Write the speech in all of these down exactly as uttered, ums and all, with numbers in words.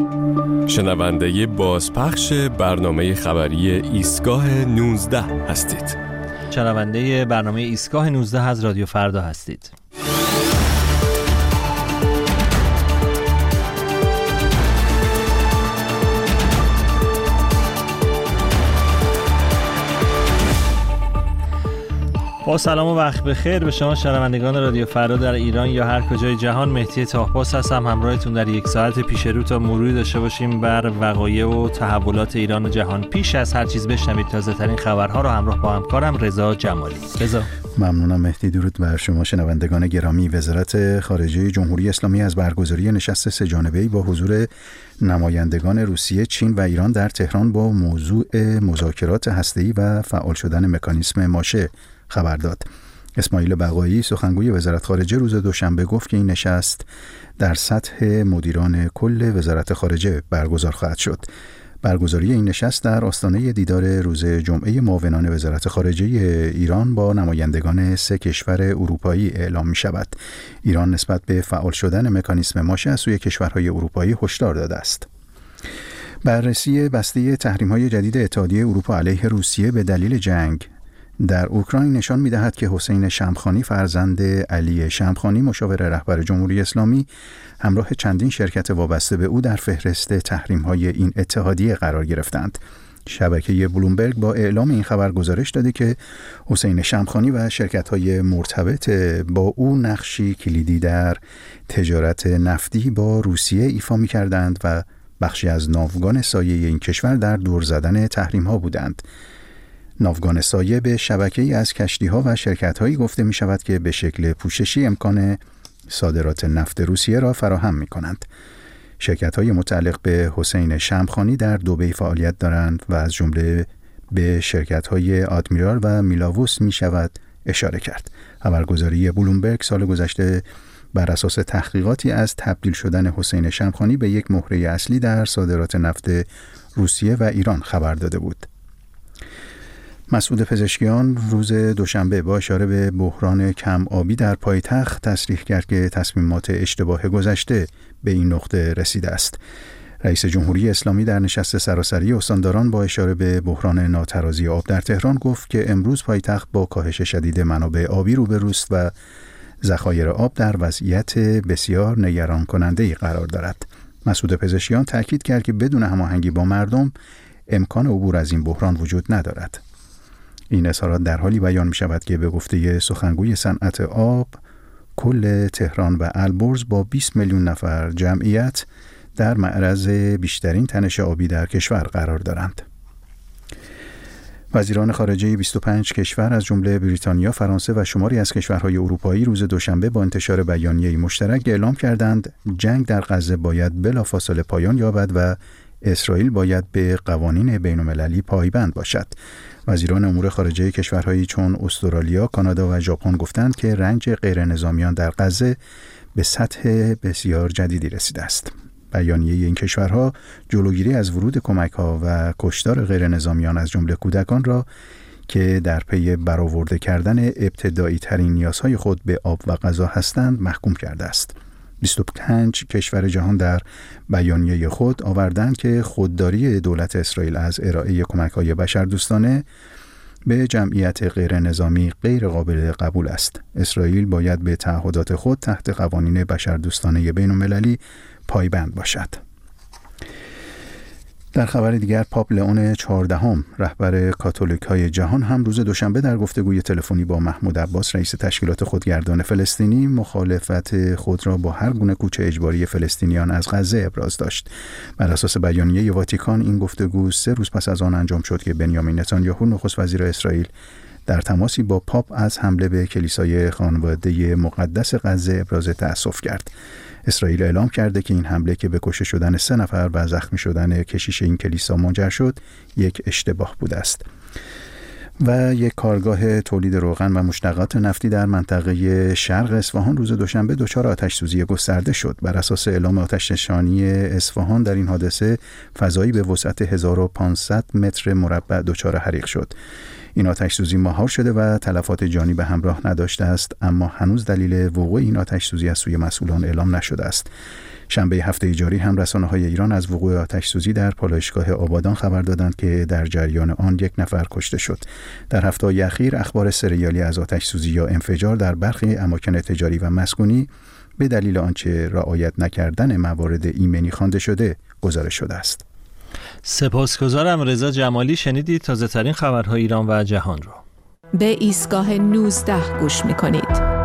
شنونده بازپخش برنامه خبری ایستگاه نوزده هستید. شنونده برنامه ایستگاه نوزده از رادیو فردا هستید. با سلام و وقت بخیر به شما شنوندگان رادیو فردا در ایران یا هر کجای جهان. مهدی طاهباس هستم همراهتون در یک ساعت پیش رو تا مروری داشته باشیم بر وقایع و تحولات ایران و جهان. پیش از هر چیز بشنوید تازه ترین خبرها رو همراه با همکارم رضا جمالی. رضا. ممنونم مهدی. درود بر شما شنوندگان گرامی. وزارت خارجه جمهوری اسلامی از برگزاری نشست سه جانبه‌ای با حضور نمایندگان روسیه، چین و ایران در تهران با موضوع مذاکرات هسته‌ای و فعال شدن مکانیسم ماشه خبر داد. اسماعیل بقایی سخنگوی وزارت خارجه روز دوشنبه گفت که این نشست در سطح مدیران کل وزارت خارجه برگزار خواهد شد. برگزاری این نشست در آستانه دیدار روز جمعه معاونان وزارت خارجه ایران با نمایندگان سه کشور اروپایی اعلام می شود. ایران نسبت به فعال شدن مکانیسم ماشه از سوی کشورهای اروپایی هشدار داده است. بررسی بسته تحریم‌های جدید اتحادیه اروپا علیه روسیه به دلیل جنگ در اوکراین نشان می‌دهد که حسین شمخانی فرزند علی شمخانی مشاور رهبر جمهوری اسلامی همراه چندین شرکت وابسته به او در فهرست تحریم‌های این اتحادیه قرار گرفتند. شبکه بلومبرگ با اعلام این خبر گزارش داده که حسین شمخانی و شرکت‌های مرتبط با او نقشی کلیدی در تجارت نفتی با روسیه ایفا می‌کردند و بخشی از ناوگان سایه این کشور در دور زدن تحریم‌ها بودند. ناوگان سایه به شبکه‌ای از کشتی‌ها و شرکت‌هایی گفته می‌شود که به شکل پوششی امکان صادرات نفت روسیه را فراهم می‌کنند. شرکت‌های متعلق به حسین شمخانی در دبی فعالیت دارند و از جمله به شرکت‌های آدمیرال و میلاووس می‌شود اشاره کرد. خبرگزاری بلومبرگ سال گذشته بر اساس تحقیقاتی از تبدیل شدن حسین شمخانی به یک مهره اصلی در صادرات نفت روسیه و ایران خبر داده بود. مسعود پزشکیان روز دوشنبه با اشاره به بحران کم آبی در پایتخت تصریح کرد که تصمیمات اشتباه گذشته به این نقطه رسیده است. رئیس جمهوری اسلامی در نشست سراسری استانداران با اشاره به بحران ناترازی آب در تهران گفت که امروز پایتخت با کاهش شدید منابع آبی روبروست و ذخایر آب در وضعیت بسیار نگران کننده‌ای قرار دارد. مسعود پزشکیان تاکید کرد که بدون هماهنگی با مردم امکان عبور از این بحران وجود ندارد. این اظهارات در حالی بیان می شود که به گفته سخنگوی صنعت آب کل تهران و البرز با بیست میلیون نفر جمعیت در معرض بیشترین تنش آبی در کشور قرار دارند. وزیران خارجه بیست و پنج کشور از جمله بریتانیا، فرانسه و شماری از کشورهای اروپایی روز دوشنبه با انتشار بیانیه‌ای مشترک اعلام کردند جنگ در غزه باید بلافاصله پایان یابد و اسرائیل باید به قوانین بین‌المللی پایبند باشد. وزیران امور خارجه کشورهایی چون استرالیا، کانادا و ژاپن گفتند که رنج غیر نظامیان در غزه به سطح بسیار جدیدی رسیده است. بیانیه این کشورها جلوگیری از ورود کمک‌ها و کشتار غیر نظامیان از جمله کودکان را که در پی برآورده کردن ابتدایی ترین نیازهای خود به آب و غذا هستند محکوم کرده است. بیست و پنج کشور جهان در بیانیه خود آوردند که خودداری دولت اسرائیل از ارائه کمک‌های بشردوستانه به جمعیت غیر نظامی غیر قابل قبول است. اسرائیل باید به تعهدات خود تحت قوانین بشردوستانه بین‌المللی پایبند باشد. در خبر دیگر پاپ لئون چهاردهم رهبر کاتولیک‌های جهان هم روز دوشنبه در گفتگوی تلفنی با محمود عباس رئیس تشکیلات خودگردان فلسطینی مخالفت خود را با هر گونه کوچ اجباری فلسطینیان از غزه ابراز داشت. بر اساس بیانیه واتیکان این گفتگو سه روز پس از آن انجام شد که بنیامین نتانیاهو نخست وزیر اسرائیل در تماسی با پاپ از حمله به کلیسای خانواده مقدس غزه ابراز تأسف کرد. اسرائیل اعلام کرده که این حمله که به کشته شدن سه نفر و زخمی شدن کشیش این کلیسا منجر شد یک اشتباه بوده است. و یک کارگاه تولید روغن و مشتقات نفتی در منطقه شرق اصفهان روز دوشنبه دچار آتش‌سوزی گسترده شد. بر اساس اعلام آتش‌نشانی اصفهان در این حادثه فضایی به وسعت هزار و پانصد متر مربع دچار حریق شد. این آتش‌سوزی مهار شده و تلفات جانی به همراه نداشته است، اما هنوز دلیل وقوع این آتش‌سوزی از سوی مسئولان اعلام نشده است. شنبه هفته جاری هم رسانه‌های ایران از وقوع آتش‌سوزی در پالایشگاه آبادان خبر دادند که در جریان آن یک نفر کشته شد. در هفته‌های اخیر اخبار سریالی از آتش‌سوزی یا انفجار در برخی اماکن تجاری و مسکونی به دلیل آنچه رعایت نکردن موارد ایمنی خوانده شده گزارش شده است. سپاسگزارم. رضا جمالی شنیدید تازه‌ترین خبرهای ایران و جهان رو. به ایستگاه نوزده گوش می‌کنید.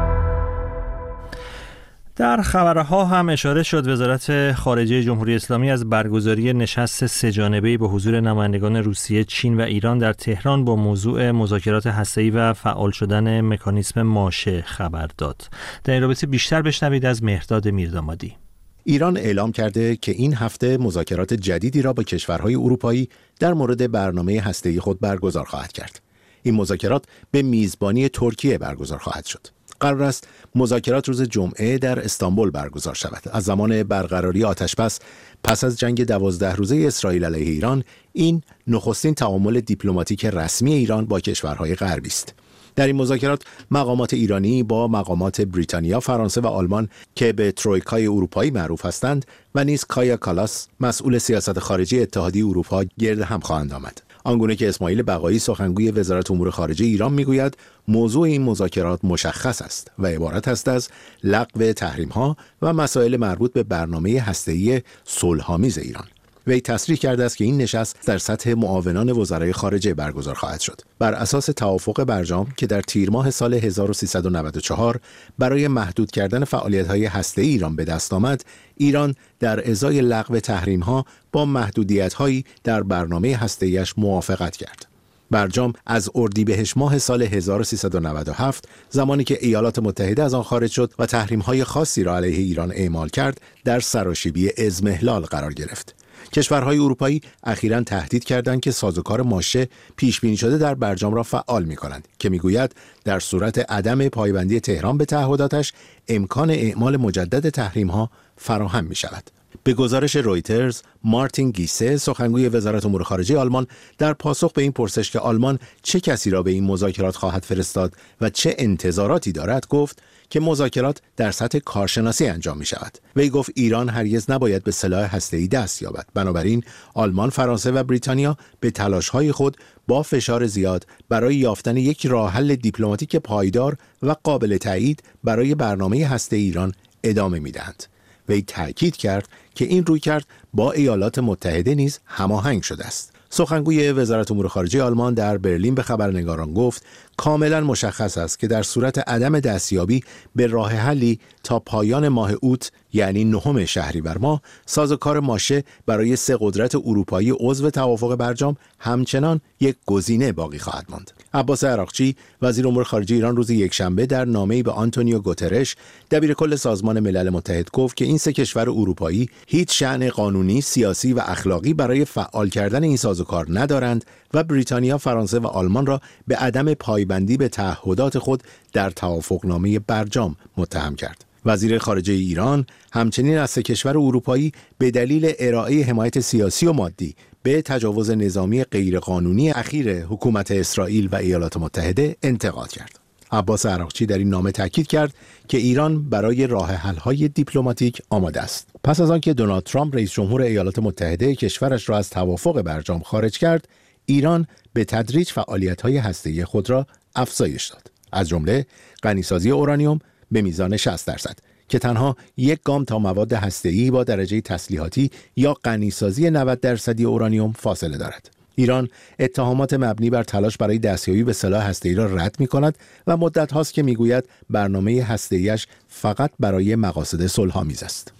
در خبرها هم اشاره شد وزارت خارجه جمهوری اسلامی از برگزاری نشست سه‌جانبه‌ای با حضور نمایندگان روسیه، چین و ایران در تهران با موضوع مذاکرات هسته‌ای و فعال شدن مکانیزم ماشه خبر داد. در این رابطه بیشتر بشنوید از مهرداد میردامادی. ایران اعلام کرده که این هفته مذاکرات جدیدی را با کشورهای اروپایی در مورد برنامه هسته‌ای خود برگزار خواهد کرد. این مذاکرات به میزبانی ترکیه برگزار خواهد شد. قرار است مذاکرات روز جمعه در استانبول برگزار شود. از زمان برقراری آتش‌بس پس از جنگ دوازده روزه اسرائیل علیه ایران، این نخستین تعامل دیپلماتیک رسمی ایران با کشورهای غربی است. در این مذاکرات مقامات ایرانی با مقامات بریتانیا، فرانسه و آلمان که به ترویکای اروپایی معروف هستند و نیز کایا کالاس مسئول سیاست خارجی اتحادیه اروپا گرد هم خواهند آمد. آنگونه که اسماعیل بقایی سخنگوی وزارت امور خارجه ایران میگوید موضوع این مذاکرات مشخص است و عبارت است از لغو تحریم‌ها و مسائل مربوط به برنامه هسته‌ای صلح‌آمیز ایران. وی تصریح کرده است که این نشست در سطح معاونان وزرای خارجه برگزار خواهد شد. بر اساس توافق برجام که در تیر ماه سال هزار و سیصد و نود و چهار برای محدود کردن فعالیت‌های هسته‌ای ایران به دست آمد، ایران در ازای لغو تحریم‌ها با محدودیت‌هایی در برنامه هسته‌ایش موافقت کرد. برجام از اردیبهشت ماه سال هزار و سیصد و نود و هفت زمانی که ایالات متحده از آن خارج شد و تحریم‌های خاصی را علیه ایران اعمال کرد، در سراشیبی اضمحلال قرار گرفت. کشورهای اروپایی اخیراً تهدید کردند که سازوکار ماشه پیش بینی شده در برجام را فعال می‌کنند که می‌گوید در صورت عدم پایبندی تهران به تعهداتش امکان اعمال مجدد تحریم‌ها فراهم می‌شود. به گزارش رویترز، مارتین گیسه سخنگوی وزارت امور خارجه آلمان در پاسخ به این پرسش که آلمان چه کسی را به این مذاکرات خواهد فرستاد و چه انتظاراتی دارد گفت که مذاکرات در سطح کارشناسی انجام می شود. وی گفت ایران هرگز نباید به سلاح هسته‌ای دست یابد. بنابراین آلمان، فرانسه و بریتانیا به تلاش‌های خود با فشار زیاد برای یافتن یک راه حل دیپلماتیک پایدار و قابل تایید برای برنامه هسته‌ای ایران ادامه می‌دهند. وی تأکید کرد که این رویکرد با ایالات متحده نیز هماهنگ شده است. سخنگوی وزارت امور خارجه آلمان در برلین به خبرنگاران گفت کاملا مشخص است که در صورت عدم دستیابی به راه حلی تا پایان ماه اوت یعنی نهم شهریور ماه، سازوکار ماشه برای سه قدرت اروپایی عضو توافق برجام همچنان یک گزینه باقی خواهد ماند. عباس عراقچی وزیر امور خارجه ایران روز یکشنبه در نامه‌ای به آنتونیو گوترش دبیرکل سازمان ملل متحد گفت که این سه کشور اروپایی هیچ شأن قانونی، سیاسی و اخلاقی برای فعال کردن این سازوکار ندارند و بریتانیا، فرانسه و آلمان را به عدم پایبندی به تعهدات خود در توافقنامه برجام متهم کرد. وزیر خارجه ایران همچنین از سه کشور اروپایی به دلیل ارائه حمایت سیاسی و مادی به تجاوز نظامی غیرقانونی اخیر حکومت اسرائیل و ایالات متحده انتقاد کرد. عباس عراقچی در این نامه تاکید کرد که ایران برای راه حل‌های دیپلماتیک آماده است. پس از آنکه دونالد ترامپ رئیس جمهور ایالات متحده کشورش را از توافق برجام خارج کرد، ایران به تدریج فعالیت‌های هسته‌ای خود را افزایش داد. از جمله غنیسازی اورانیوم به میزان شصت درصد که تنها یک گام تا مواد هسته‌ای با درجه تسلیحاتی یا غنیسازی نود درصدی اورانیوم فاصله دارد. ایران اتهامات مبنی بر تلاش برای دستیابی به سلاح هسته‌ای را رد می‌کند و مدت هاست که می‌گوید برنامه هسته‌ایش فقط برای مقاصد صلح‌آمیز است.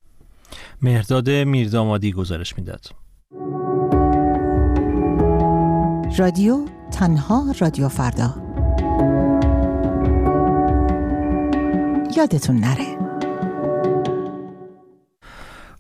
مهرداد میردامادی گزارش می‌داد. رادیو تنها رادیو فردا. یادتون نره.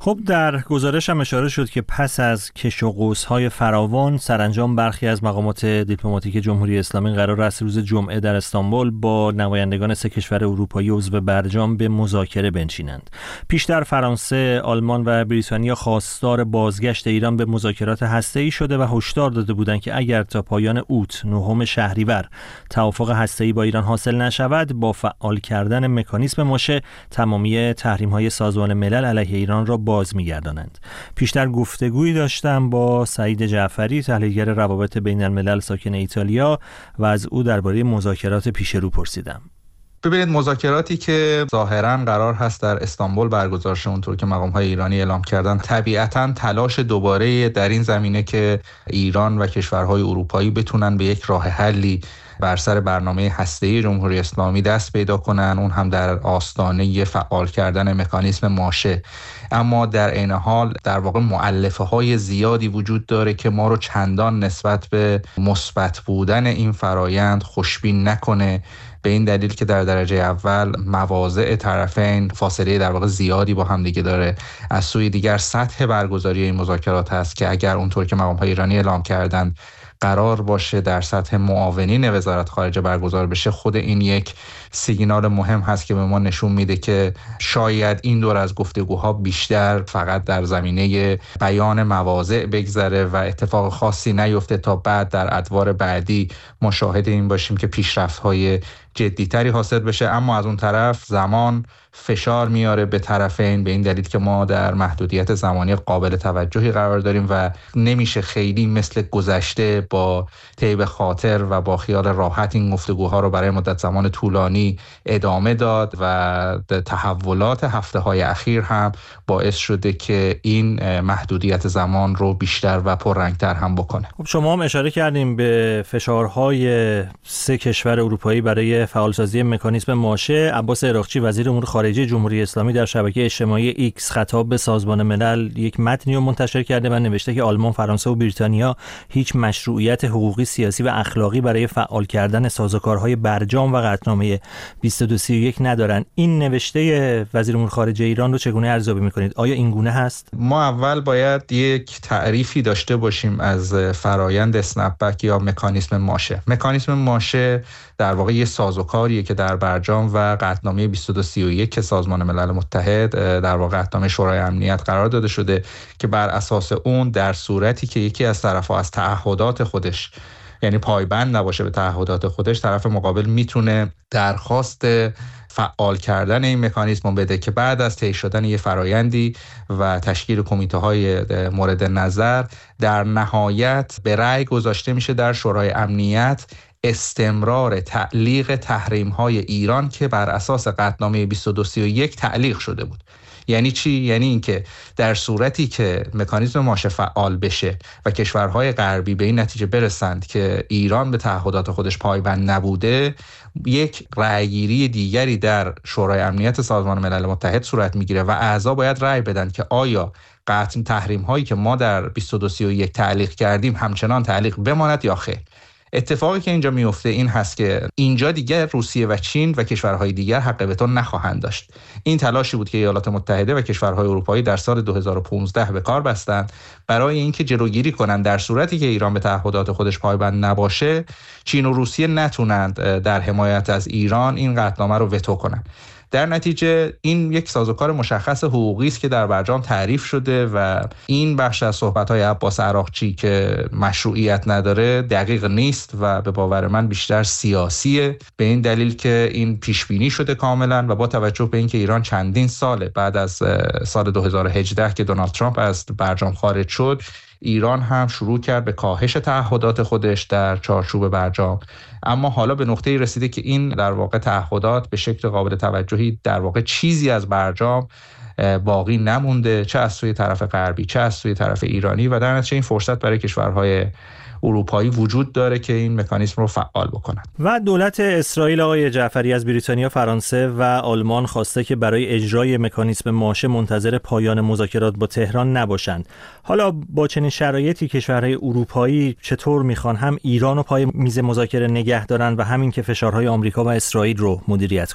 خب در گزارش هم اشاره شد که پس از کش و قوس‌های فراوان سرانجام برخی از مقامات دیپلماتیک جمهوری اسلامی قرار است روز جمعه در استانبول با نمایندگان سه کشور اروپایی عضو برجام به مذاکره بنشینند. پیشتر فرانسه، آلمان و بریتانیا خواستار بازگشت ایران به مذاکرات هسته‌ای شده و هشدار داده بودند که اگر تا پایان اوت نهم شهریور توافق هسته‌ای با ایران حاصل نشود، با فعال کردن مکانیزم ماشه تمامی تحریم‌های سازمان ملل علیه ایران را باز می‌گردانند. پیشتر گفتگویی داشتم با سعید جعفری، تحلیلگر روابط بین الملل ساکن ایتالیا، و از او درباره مذاکرات پیش رو پرسیدم. ببینید، مذاکراتی که ظاهراً قرار هست در استانبول برگزار شه اونطور که مقام‌های ایرانی اعلام کردن، طبیعتاً تلاش دوباره در این زمینه که ایران و کشورهای اروپایی بتونن به یک راه حلی بر سر برنامه هسته‌ای جمهوری اسلامی دست پیدا کنن، اون هم در آستانه فعال کردن مکانیزم ماشه. اما در عین حال در واقع مؤلفه‌های زیادی وجود داره که ما رو چندان نسبت به مثبت بودن این فرایند خوشبین نکنه، به این دلیل که در درجه اول مواضع طرفین فاصله در واقع زیادی با هم دیگه داره. از سوی دیگر سطح برگزاری این مذاکرات هست که اگر اونطور که مقام‌های ایرانی اعلام کردن قرار باشه در سطح معاونین وزارت خارجه برگزار بشه، خود این یک سیگنال مهم هست که به ما نشون میده که شاید این دور از گفتگوها بیشتر فقط در زمینه بیان مواضع بگذره و اتفاق خاصی نیفته تا بعد در ادوار بعدی ما شاهد این باشیم که پیشرفت‌های جدی‌تری حاصل بشه. اما از اون طرف زمان فشار میاره به طرفین، به این دلیل که ما در محدودیت زمانی قابل توجهی قرار داریم و نمیشه خیلی مثل گذشته با طیب خاطر و با خیال راحت این گفتگوها رو برای مدت زمان طولانی ادامه داد و تحولات هفته‌های اخیر هم باعث شده که این محدودیت زمان رو بیشتر و پررنگتر هم بکنه. خب شما هم اشاره کردیم به فشارهای سه کشور اروپایی برای فعالسازی مکانیزم ماشه. عباس عراقچی وزیر امور خارجه جمهوری اسلامی در شبکه اجتماعی ایکس خطاب به سازمان ملل یک متنی رو منتشر کرده و نوشته که آلمان، فرانسه و بریتانیا هیچ مشروعیت حقوقی، سیاسی و اخلاقی برای فعال کردن سازوکارهای برجام و قطعنامه بیست و دو سی و یک ندارن. این نوشته وزیر امور خارجه ایران رو چگونه ارزیابی می‌کنید؟ آیا این گونه هست؟ ما اول باید یک تعریفی داشته باشیم از فرایند اسنپ بک یا مکانیزم ماشه. مکانیزم ماشه در واقع یه سازوکاریه که در برجام و قطعنامه بیست و دو سی و یک که سازمان ملل متحد در واقع قطعنامه شورای امنیت قرار داده شده که بر اساس اون در صورتی که یکی از طرف‌ها از تعهدات خودش یعنی پایبند نباشه به تعهدات خودش، طرف مقابل میتونه درخواست فعال کردن این مکانیزم بده که بعد از طی شدن یه فرایندی و تشکیل کمیته‌های مورد نظر در نهایت به رأی گذاشته میشه در شورای امنیت استمرار تعلیق تحریم‌های ایران که بر اساس قطعنامه بیست و دو سی و یک تعلیق شده بود. یعنی چی؟ یعنی اینکه در صورتی که مکانیزم ماشه فعال بشه و کشورهای غربی به این نتیجه برسند که ایران به تعهدات خودش پایبند نبوده، یک رأیگیری دیگری در شورای امنیت سازمان ملل متحد صورت میگیره و اعضا باید رأی بدن که آیا قطع تحریم هایی که ما در بیست و دو سی و یک تعلیق کردیم همچنان تعلیق بماند یا خیر. اتفاقی که اینجا میفته این هست که اینجا دیگر روسیه و چین و کشورهای دیگر حق وتو نخواهند داشت. این تلاشی بود که ایالات متحده و کشورهای اروپایی در سال دو هزار و پانزده به کار بستند برای اینکه جلوگیری کنند در صورتی که ایران به تعهدات خودش پایبند نباشه، چین و روسیه نتونند در حمایت از ایران این قطعنامه رو وتو کنند. در نتیجه این یک سازوکار مشخص حقوقی است که در برجام تعریف شده و این بخش از صحبت‌های عباس عراقچی که مشروعیت نداره دقیق نیست و به باور من بیشتر سیاسیه، به این دلیل که این پیش بینی شده کاملا و با توجه به اینکه ایران چندین سال بعد از سال دو هزار و هجده که دونالد ترامپ از برجام خارج شد، ایران هم شروع کرد به کاهش تعهدات خودش در چارچوب برجام. اما حالا به نقطه‌ای رسیده که این در واقع تعهدات به شکل قابل توجهی در واقع چیزی از برجام باقی نمونده، چه از سوی طرف غربی چه از سوی طرف ایرانی، و در نتیجه این فرصت برای کشورهای اروپایی وجود داره که این مکانیزم رو فعال بکنن. و دولت اسرائیل آقای جعفری از بریتانیا، فرانسه و آلمان خواسته که برای اجرای مکانیزم ماشه منتظر پایان مذاکرات با تهران نباشند. حالا با چنین شرایطی کشورهای اروپایی چطور میخوان هم ایران رو پای میز مذاکره نگه دارن و همین که فشارهای آمریکا و اسرائیل رو مدیریت کنن؟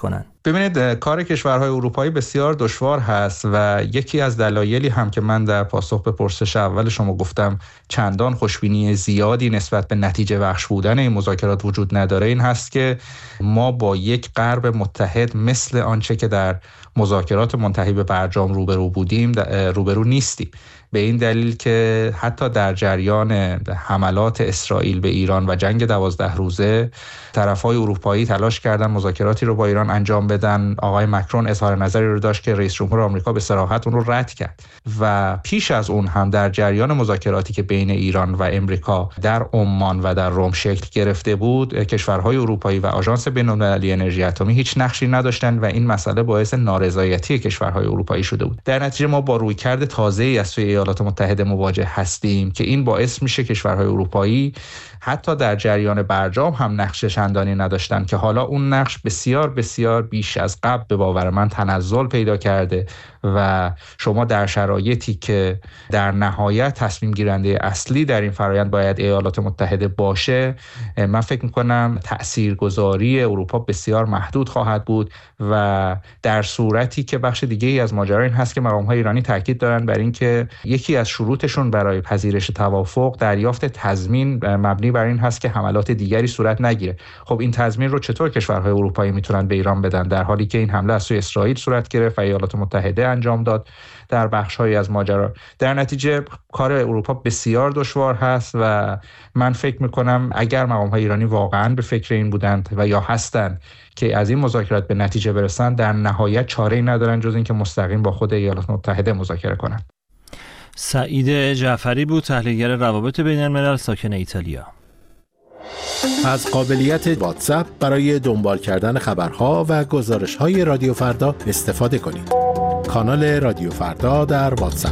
ببینید کار کشورهای اروپایی بسیار دشوار هست و یکی از دلایلی هم که من در پاسخ به پرسش اول شما گفتم چندان خوشبینی زیادی نسبت به نتیجه بخش بودن این مذاکرات وجود نداره این هست که ما با یک غرب متحد مثل آنچه که در مذاکرات منتهی به برجام روبرو بودیم روبرو نیستیم. به این دلیل که حتی در جریان حملات اسرائیل به ایران و جنگ دوازده روزه طرف‌های اروپایی تلاش کردن مذاکراتی رو با ایران انجام بدن. آقای مکرون اظهار نظری رو داشت که رئیس جمهور آمریکا به صراحت اون رو رد کرد و پیش از اون هم در جریان مذاکراتی که بین ایران و امریکا در عمان و در روم شکل گرفته بود کشورهای اروپایی و آژانس بین‌المللی انرژی اتمی هیچ نقشی نداشتن و این مسئله باعث نارضایتی کشورهای اروپایی شده بود. در نتیجه ما با رویکرد تازه‌ای از سوی ایالات متحده مواجه هستیم که این باعث میشه کشورهای اروپایی حتی در جریان برجام هم نقش چندانی نداشتن که حالا اون نقش بسیار بسیار بیش از قبل به باور من تنزل پیدا کرده و شما در شرایطی که در نهایت تصمیم گیرنده اصلی در این فرآیند باید ایالات متحده باشه، من فکر میکنم تاثیرگذاری اروپا بسیار محدود خواهد بود و در صورتی که بخش دیگه ای از ماجرا این هست که مقام‌های ایرانی تاکید دارن بر این که یکی از شروطشون برای پذیرش توافق دریافت تضمین مبنی بر این هست که حملات دیگری صورت نگیره. خب این تضمین رو چطور کشورهای اروپایی میتونن به ایران بدن در حالی که این حمله از سوی اسرائیل صورت گرفت و ایالات متحده انجام داد در بخش‌هایی از ماجرا؟ در نتیجه کار اروپا بسیار دشوار هست و من فکر می‌کنم اگر مقام‌های ایرانی واقعاً به فکر این بودند و یا هستند که از این مذاکرات به نتیجه برسن، در نهایت چاره‌ای ندارن جز اینکه مستقیم با خود ایالات متحده مذاکره کنند. سعید جعفری بود، تحلیلگر روابط بین الملل ساکن ایتالیا. از قابلیت واتساپ برای دنبال کردن خبرها و گزارش‌های رادیو فردا استفاده کنید. کانال رادیو فردا در واتساپ.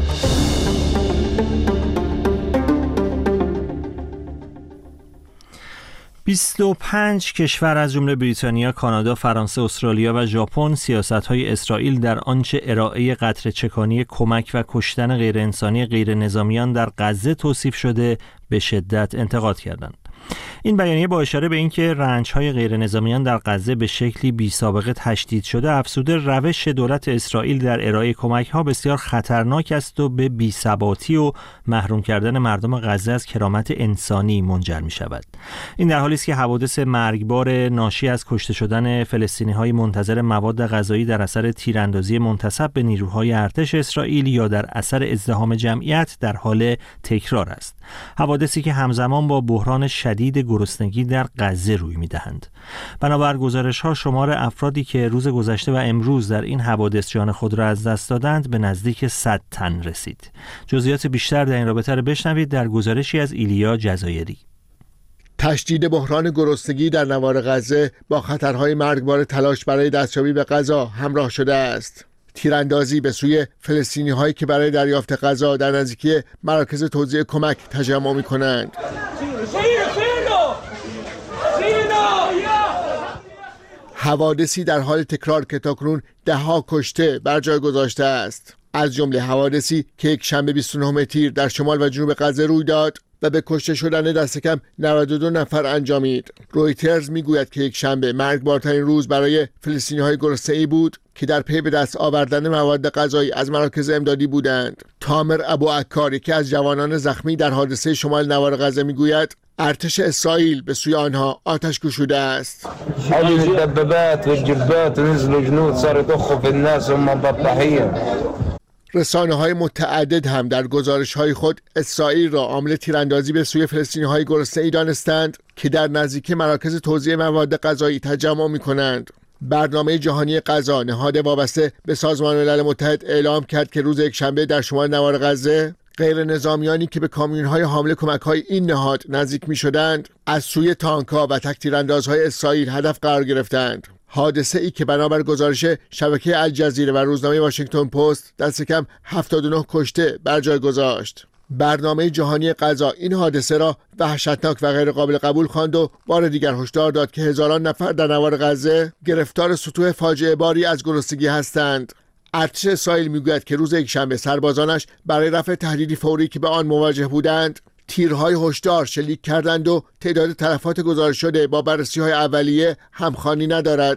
بیست و پنج کشور از جمله بریتانیا، کانادا، فرانسه، استرالیا و ژاپن سیاست‌های اسرائیل در آنچه ارائه قطره‌چکانی کمک و کشتن غیرانسانی غیرنظامیان در غزه توصیف شده به شدت انتقاد کردند. این بیانیه با اشاره به اینکه رنج‌های غیرنظامیان در غزه به شکلی بی‌سابقه تشدید شده، افزوده روش دولت اسرائیل در ارائه کمک‌ها بسیار خطرناک است و به بی‌ثباتی و محروم کردن مردم غزه از کرامت انسانی منجر می‌شود. این در حالی است که حوادث مرگبار ناشی از کشته شدن فلسطینی‌های منتظر مواد غذایی در اثر تیراندازی منتسب به نیروهای ارتش اسرائیل یا در اثر ازدحام جمعیت در حال تکرار است. حوادثی که همزمان با بحران شدید گرسنگی در غزه روی می‌دهند. بنابر گزارش‌ها شمار افرادی که روز گذشته و امروز در این حوادث جان خود را از دست دادند به نزدیک صد تن رسید. جزئیات بیشتر در این رابطه را بشنوید در گزارشی از ایلیا جزایری. تشدید بحران گرسنگی در نوار غزه با خطرهای مرگبار تلاش برای دستیابی به غذا همراه شده است. تیراندازی به سوی فلسطینی هایی که برای دریافت غذا در نزدیکی مراکز توزیع کمک تجمع می کنند. حوادثی در حال تکرار که تاکنون ده ها کشته بر جای گذاشته است. از جمله حوادثی که یک شنبه بیست و نهم تیر در شمال و جنوب غزه روی داد و به کشته شدن دست کم نود و دو نفر انجامید. رویترز میگوید که یک شنبه مرگبارترین روز برای فلسطینی‌های گرسنه‌ای بود که در پی به دست آوردن مواد غذایی از مراکز امدادی بودند. تامر ابو عکار، یکی از جوانان زخمی در حادثه شمال نوار غزه، میگوید ارتش اسرائیل به سوی آنها آتش گشوده است. رسانه‌های متعدد هم در گزارش‌های خود اسرائیل را عامل تیراندازی به سوی فلسطینی‌های گرسنه‌ای دانستند که در نزدیکی مراکز توزیع مواد غذایی تجمع می‌کنند. برنامه جهانی غذا، نهاد وابسته به سازمان ملل متحد، اعلام کرد که روز یکشنبه در شمال نوار غزه غیر نظامیانی که به کامیون‌های حامل کمک‌های این نهاد نزدیک می‌شدند از سوی تانک‌ها و تک تیراندازهای اسرائیل هدف قرار گرفتند. حادثه ای که بنابر گزارش شبکه الجزیره و روزنامه واشنگتن پست دست کم هفتاد و نه کشته بر جای گذاشت. برنامه جهانی غذا این حادثه را وحشتناک و غیر قابل قبول خواند و بار دیگر هشدار داد که هزاران نفر در نوار غزه گرفتار سطوح فاجعه باری از گرسنگی هستند. ارتش اسرائیل میگوید که روز یکشنبه سربازانش برای رفع تهدیدی فوری که به آن مواجه بودند تیرهای هشدار شلیک کردند و تعداد تلفات گزارش شده با بررسی‌های اولیه همخوانی ندارد.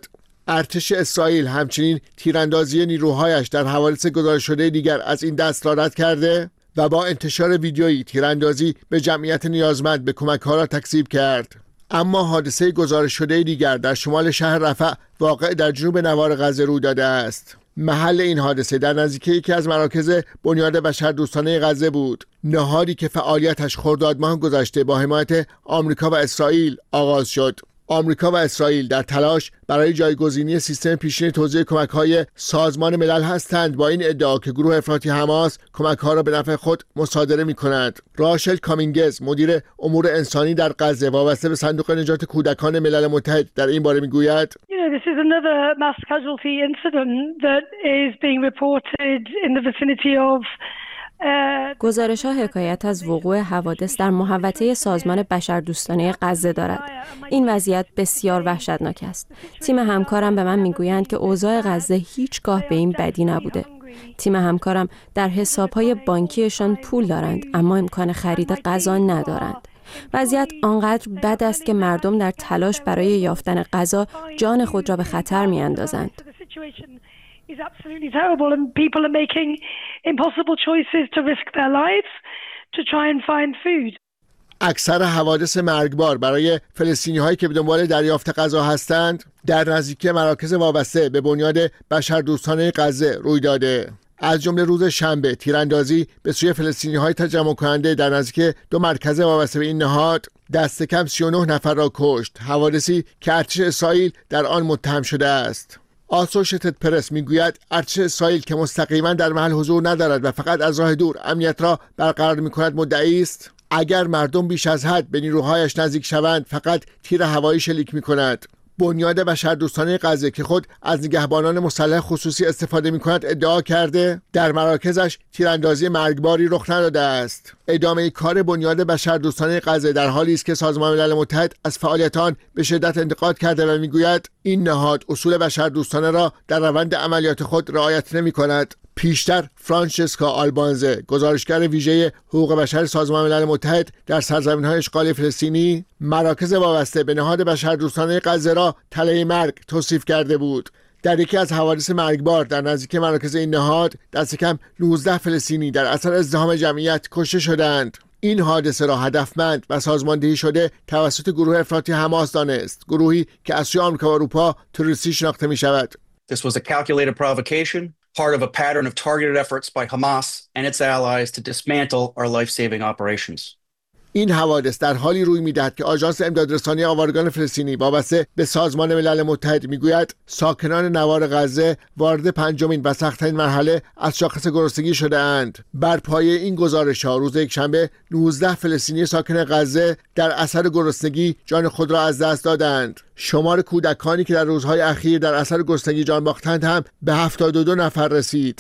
ارتش اسرائیل همچنین تیراندازی نیروهایش در حوادث گزارش شده دیگر از این دست را رد کرده و با انتشار ویدیویی تیراندازی به جمعیت نیازمند به کمک‌ها را تکذیب کرد. اما حادثه گزارش شده دیگر در شمال شهر رفح واقع در جنوب نوار غزه روی داده است. محل این حادثه در نزدیکی یکی از مراکز بنیاد بشردوستانه غزه بود، نهادی که فعالیتش خرداد ماه گذشته با حمایت آمریکا و اسرائیل آغاز شد. آمریکا و اسرائیل در تلاش برای جایگزینی سیستم پیشین توزیع کمک‌های سازمان ملل هستند با این ادعا که گروه افراطی حماس کمک‌ها را به نفع خود مصادره می‌کند. راشل کامینگز مدیر امور انسانی در غزه وابسته به صندوق نجات کودکان ملل متحد در این باره می‌گوید This is another mass casualty incident that is being reported in the vicinity of گزارش‌ها حکایت از وقوع حوادث در محوطه سازمان بشردوستانه غزه دارد. این وضعیت بسیار وحشتناک است. تیم همکارم به من میگویند که اوضاع غزه هیچگاه به این بدی نبوده. تیم همکارم در حساب‌های بانکیشان پول دارند اما امکان خرید غذا ندارند. وضعیت آنقدر بد است که مردم در تلاش برای یافتن غذا جان خود را به خطر می‌اندازند. is absolutely terrible and people are making impossible choices to risk their lives to try and find food. اکثر حوادث مرگبار برای فلسطینی‌هایی که به دنبال دریافت غذا هستند در نزدیکی مراکز وابسته به بنیاد بشردوستانه غزه روی داده. از جمله روز شنبه تیراندازی به سوی فلسطینی‌های تجمع کننده در نزدیکی دو مرکز وابسته به این نهاد دست کم سی و نه نفر را کشت. حوادثی که ارتش اسرائیل در آن متهم شده است. آسوشیتد پرس میگوید ارتش اسرائیل که مستقیما در محل حضور ندارد و فقط از راه دور امنیت را برقرار میکند مدعی است اگر مردم بیش از حد به نیروهایش نزدیک شوند فقط تیر هوایی شلیک میکند. بنیاد بشردوستانه غزه که خود از نگهبانان مسلح خصوصی استفاده میکند ادعا کرده در مراکزش تیراندازی مرگباری رخ نداده است. ادامه کار بنیاد بشردوستانه غزه در حالی است که سازمان ملل متحد از فعالیت آن به شدت انتقاد کرده و میگوید این نهاد اصول بشردوستانه را در روند عملیات خود رعایت نمی‌کند. پیشتر فرانچسکا آلبانزه گزارشگر ویژه حقوق بشر سازمان ملل متحد در سرزمین‌های اشغالی فلسطینی مراکز وابسته به نهاد بشردوستانه غزه را تله مرگ توصیف کرده بود. در یکی از حوادث مرگبار در نزدیکی مراکز این نهاد دست کم نوزده فلسطینی در اثر ازدحام جمعیت کشته شدند. این حادثه را هدفمند و سازماندهی شده توسط گروه افراطی حماس دانست، گروهی که از سوی آمریکا و اروپا تروریستی شناخته می شود. This was a calculated provocation, part of a pattern of targeted efforts by Hamas and its allies to dismantle our life-saving operations. این حوادث در حالی روی می‌دهد که آژانس امدادرسانی آوارگان فلسطینی وابسته به سازمان ملل متحد میگوید ساکنان نوار غزه وارد پنجمین و سخت‌ترین مرحله از شاخص گرسنگی شده اند. بر پایه این گزارش‌ها روز یکشنبه نوزده فلسطینی ساکن غزه در اثر گرسنگی جان خود را از دست دادند. شمار کودکانی که در روزهای اخیر در اثر گرسنگی جان باختند هم به هفتاد و دو نفر رسید.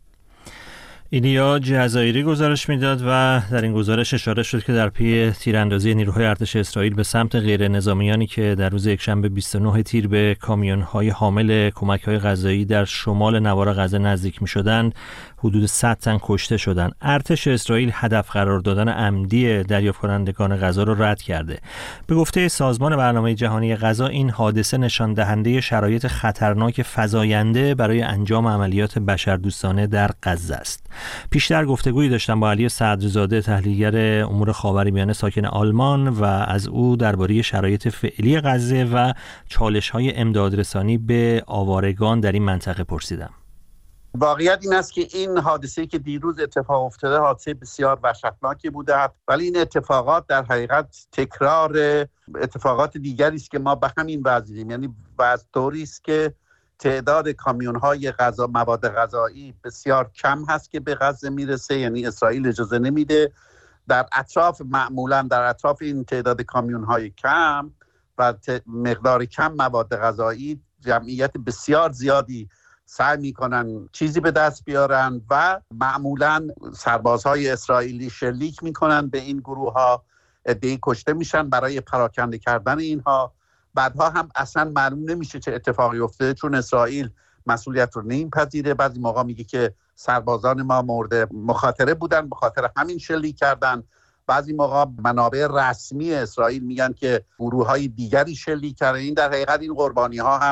ایلیا جزایری گزارش میداد و در این گزارش اشاره شد که در پی تیراندازی نیروهای ارتش اسرائیل به سمت غیر نظامیانی که در روز یکشنبه بیست و نه تیر به کامیون‌های حامل کمک‌های غذایی در شمال نوار غزه نزدیک می‌شدند حدود صد تن کشته شدند. ارتش اسرائیل هدف قرار دادن عمدی دریافت کنندگان غذا را رد کرده. به گفته سازمان برنامه جهانی غذا این حادثه نشان دهنده شرایط خطرناک فزاینده برای انجام عملیات بشردوستانه در غزه است. پیشتر گفتگویی داشتم با علی صدرزاده تحلیلگر امور خاورمیانه ساکن آلمان و از او درباره شرایط فعلی غزه و چالش‌های امدادرسانی به آوارگان در این منطقه پرسیدم. واقعیت این است که این حادثه‌ای که دیروز اتفاق افتاده حادثه بسیار وحشتناکی بوده، ولی این اتفاقات در حقیقت تکرار اتفاقات دیگری است که ما به همین وضعیم. یعنی وضع طوری است که تعداد کامیون‌های غذا مواد غذایی بسیار کم هست که به غزه میرسه، یعنی اسرائیل اجازه نمیده. در اطراف معمولا در اطراف این تعداد کامیون‌های کم و مقدار کم مواد غذایی جمعیت بسیار زیادی سعی میکنن چیزی به دست بیارن و معمولا سربازهای اسرائیلی شلیک میکنن به این گروه ها، عده‌ای کشته میشن برای پراکنده کردن اینها. بعدها هم اصلا معلوم نمیشه چه اتفاقی افتاده چون اسرائیل مسئولیت رو نمیپذیره. بعضی موقع میگه که سربازان ما مورد مخاطره بودن به خاطر همین شلیک کردن. بعضی موقع منابع رسمی اسرائیل میگن که گروه های دیگری شلیک کردن. این در حقیقت این قربانی ها هم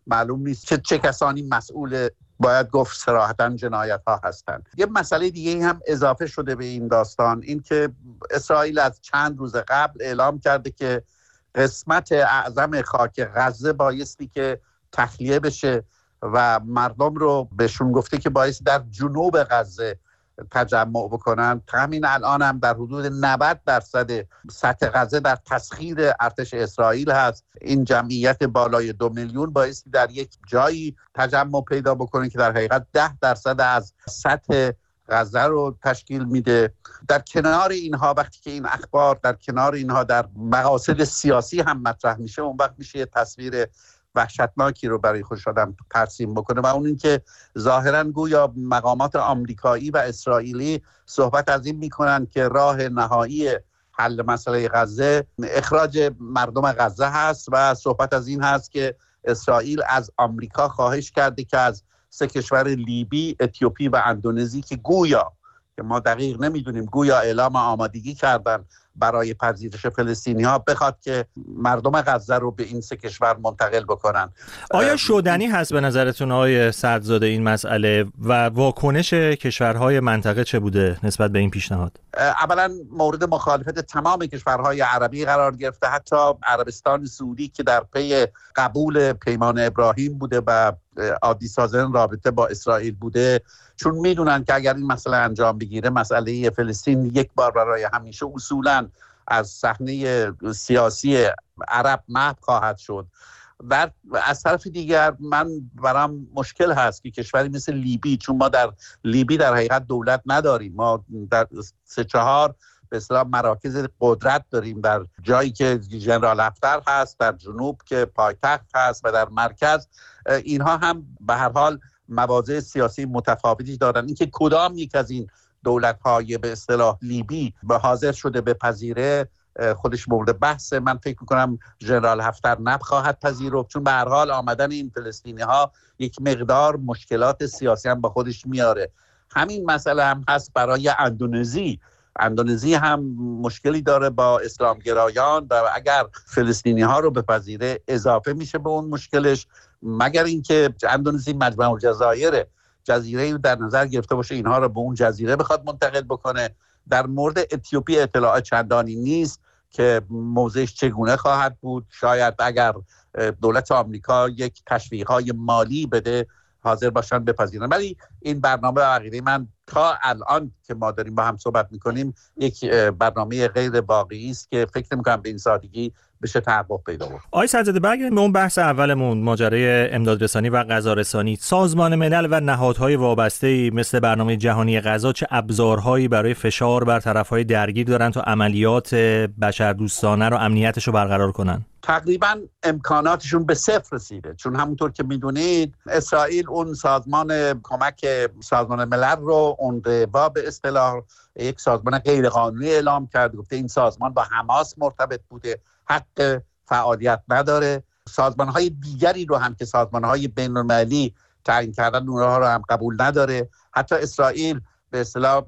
معلوم نیست چه چه کسانی مسئول، باید گفت صراحتاً جنایت ها هستند. یه مسئله دیگه هم اضافه شده به این داستان، این که اسرائیل از چند روز قبل اعلام کرده که قسمت اعظم خاک غزه بایستی که تخلیه بشه و مردم رو بهشون گفته که بایستی در جنوب غزه تجمع بکنن. همین الان هم در حدود نود درصد سطح غزه در تسخیر ارتش اسرائیل هست. این جمعیت بالای دو میلیون بایستی در یک جایی تجمع پیدا بکنه که در حقیقت ده درصد از سطح غزه رو تشکیل میده. در کنار اینها وقتی که این اخبار در کنار اینها در مقاصد سیاسی هم مطرح میشه، اون وقت میشه تصویر وحشتناکی رو برای خودش آدم ترسیم بکنه و اون این که ظاهراً گویا مقامات آمریکایی و اسرائیلی صحبت از این میکنن که راه نهایی حل مسئله غزه اخراج مردم غزه هست و صحبت از این هست که اسرائیل از آمریکا خواهش کرده که از سه کشور لیبی، اتیوپی و اندونزی که گویا که ما دقیق نمیدونیم گویا اعلام آمادگی کردن برای پذیرش فلسطینی ها بخواد که مردم غزه رو به این سه کشور منتقل بکنن. آیا شدنی هست به نظرتون آقای سعدزاده این مسئله و واکنش کشورهای منطقه چه بوده نسبت به این پیشنهاد؟ اولا مورد مخالفت تمام کشورهای عربی قرار گرفته، حتی عربستان سعودی که در پی قبول پیمان ابراهیم بوده و عادی سازی رابطه با اسرائیل بوده، چون میدونن که اگر این مسئله انجام بگیره مسئله فلسطین یک بار برای همیشه اصولاً از صحنه سیاسی عرب محو خواهد شد. در از طرف دیگر من برام مشکل هست که کشوری مثل لیبی، چون ما در لیبی در حقیقت دولت نداریم، ما در سه چهار به اصطلاح مراکز قدرت داریم، در جایی که ژنرال هفتر هست، در جنوب که پایتخت هست و در مرکز اینها هم به هر حال مواضع سیاسی متفاوتی دارن. اینکه کدام یک از این دولت‌های به اصطلاح لیبی به حاضر شده به پذیره خودش مورد بحثه. من فکر می‌کنم ژنرال هفتر نخواهد پذیرفت، چون به هر حال آمدن این فلسطینی‌ها یک مقدار مشکلات سیاسی هم با خودش میاره. همین مسئله هم هست برای اندونزی. اندونزی هم مشکلی داره با اسلامگرایان و اگر فلسطینی ها رو بپذیره اضافه میشه به اون مشکلش، مگر اینکه اندونزی مجمع الجزایر جزیره رو در نظر گرفته باشه اینها رو به اون جزیره بخواد منتقل بکنه. در مورد اتیوپی اطلاعات چندانی نیست که موضعش چگونه خواهد بود. شاید اگر دولت آمریکا یک تشویق‌های مالی بده حاضر باشن بپذیرن، ولی این برنامه عقیده من تا الان که ما داریم با هم صحبت میکنیم یک برنامه غیر واقعی است که فکر نمی‌کنم به این سادگی بشه تحقق پیدا کنه. آقای سعدزاده برگردیم به اون بحث اولمون، ماجرای امدادرسانی و غذارسانی. سازمان ملل و نهادهای وابسته مثل برنامه جهانی غذا چه ابزارهایی برای فشار بر طرفهای درگیر دارن تا عملیات بشردوستانه رو امنیتش رو برقرار کنن؟ تقریبا امکاناتشون به صفر رسیده، چون همونطور که میدونید اسرائیل اون سازمان کمک سازمان ملل رو اون با به اصطلاح یک سازمان غیرقانونی اعلام کرد، گفته این سازمان با حماس مرتبط بوده، حق فعالیت نداره. سازمان‌های دیگری رو هم که سازمان‌های بین‌المللی تعیین کردن اونها رو هم قبول نداره. حتی اسرائیل به اصطلاح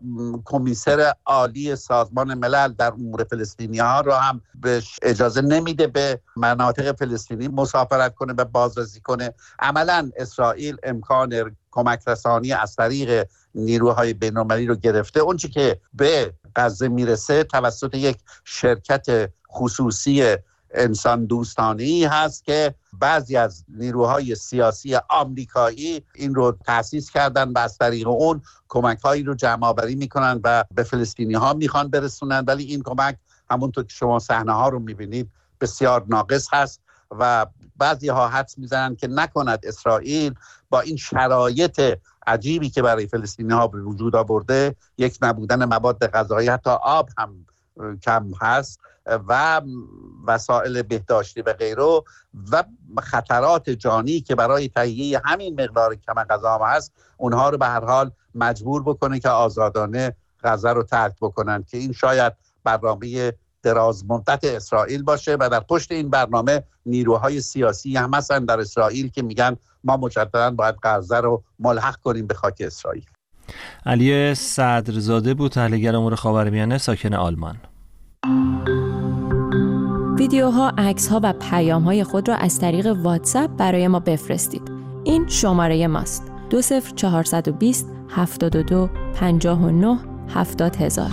کمیسر عالی سازمان ملل در امور فلسطینی‌ها رو هم بهش اجازه نمیده به مناطق فلسطینی مسافرت کنه و بازرسی کنه. عملاً اسرائیل امکان کمک رسانی از طریق نیروهای بین‌المللی رو گرفته. اون چی که به غزه میرسه توسط یک شرکت خصوصی انسان دوستانه‌ای هست که بعضی از نیروهای سیاسی آمریکایی این رو تأسیس کردن و از طریق اون کمک‌هایی رو جمع‌آوری میکنن و به فلسطینی‌ها میخوان برسونن، ولی این کمک همونطور که شما صحنه‌ها رو میبینید بسیار ناقص هست و بعضی‌ها حدس میزنن که نکند اسرائیل با این شرایط عجیبی که برای فلسطینی‌ها به وجود آورده، یک نبودن مواد غذایی، حتی آب هم کم هست و وسایل بهداشتی و غیره و خطرات جانی که برای تهیه همین مقدار کم غذا هم هست، اونها رو به هر حال مجبور بکنه که آزادانه غزه رو ترک بکنن، که این شاید برنامه دراز مدت اسرائیل باشه و در پشت این برنامه نیروهای سیاسی هم هستن در اسرائیل که میگن ما مجددا باید غزه رو ملحق کنیم به خاک اسرائیل. علی صدرزاده بود، تحلیلگر امور خاورمیانه، ساکن آلمان. ویدیوها، عکس‌ها و پیام‌های خود را از طریق واتساپ برای ما بفرستید. این شماره ماست: دو صفر چهارصد و بیست هفتاد و دو پنجاه و نه هفتاد هزار.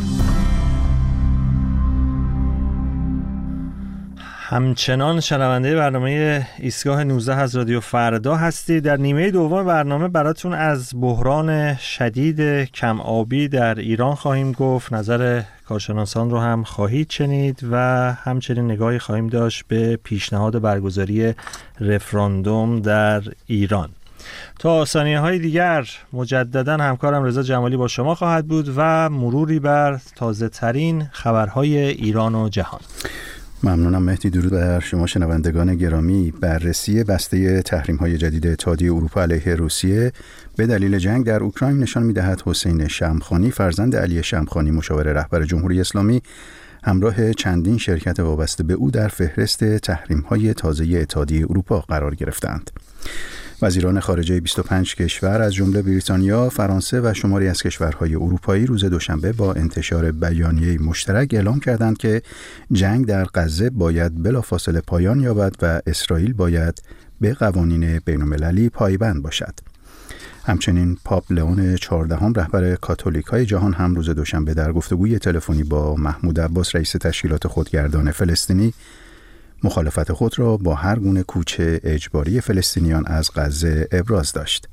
همچنان شنونده برنامه ایستگاه نوزده از رادیو فردا هستی. در نیمه دوم برنامه براتون از بحران شدید کم آبی در ایران خواهیم گفت، نظر کارشناسان رو هم خواهید شنید و همچنین نگاهی خواهیم داشت به پیشنهاد برگزاری رفراندوم در ایران. تا ثانیه های دیگر مجددا همکارم رضا جمالی با شما خواهد بود و مروری بر تازه ترین خبرهای ایران و جهان. ممنونم مهدی. درود بر شما شنوندگان گرامی. بررسی بسته تحریم‌های جدید اتحادیه اروپا علیه روسیه به دلیل جنگ در اوکراین نشان می‌دهد حسین شمخانی، فرزند علی شمخانی مشاور رهبر جمهوری اسلامی، همراه چندین شرکت وابسته به او در فهرست تحریم‌های تازه اتحادیه اروپا قرار گرفتند. وزیران خارجه بیست و پنج کشور از جمله بریتانیا، فرانسه و شماری از کشورهای اروپایی روز دوشنبه با انتشار بیانیه مشترک اعلام کردند که جنگ در غزه باید بلافاصله پایان یابد و اسرائیل باید به قوانین بین‌المللی پایبند باشد. همچنین پاپ لئون چهاردهم رهبر کاتولیک‌های جهان هم روز دوشنبه در گفتگوی تلفنی با محمود عباس رئیس تشکیلات خودگردان فلسطینی مخالفت خود را با هر گونه کوچ اجباری فلسطینیان از غزه ابراز داشت.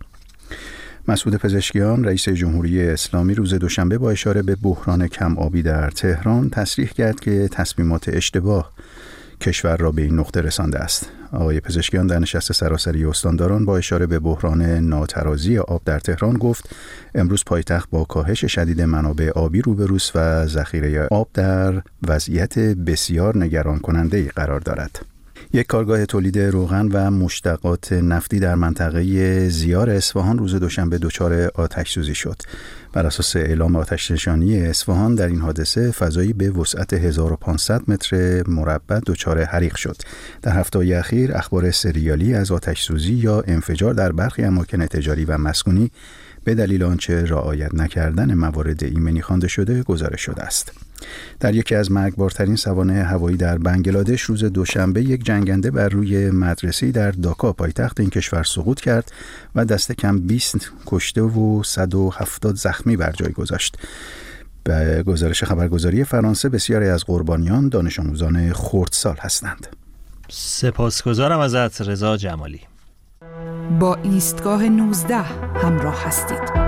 مسعود پزشکیان رئیس جمهوری اسلامی روز دوشنبه با اشاره به بحران کم آبی در تهران تصریح کرد که تصمیمات اشتباه کشور را به این نقطه رسانده است. آقای پزشکیان در نشست سراسری استانداران با اشاره به بحران ناترازی آب در تهران گفت امروز پایتخت با کاهش شدید منابع آبی روبروست و ذخیره آب در وضعیت بسیار نگران کننده قرار دارد. یک کارگاه تولید روغن و مشتقات نفتی در منطقه زیار اصفهان روز دوشنبه دچار آتش سوزی شد. بر اساس اعلام آتش نشانی اصفهان در این حادثه فضایی به وسعت هزار و پانصد متر مربع دچار حریق شد. در هفته‌های اخیر اخبار سریالی از آتش سوزی یا انفجار در برخی اماکن تجاری و مسکونی به دلیل آنچه رعایت نکردن موارد ایمنی خوانده شده گزارش شده است. در یکی از مرگبارترین سوانح هوایی در بنگلادش روز دوشنبه یک جنگنده بر روی مدرسه‌ای در داکا پایتخت این کشور سقوط کرد و دست کم بیست کشته و صد و هفتاد زخمی بر جای گذاشت. به گزارش خبرگزاری فرانسه بسیاری از قربانیان دانش آموزان خردسال هستند. سپاسگزارم ازت رضا جمالی. با ایستگاه نوزده همراه هستید.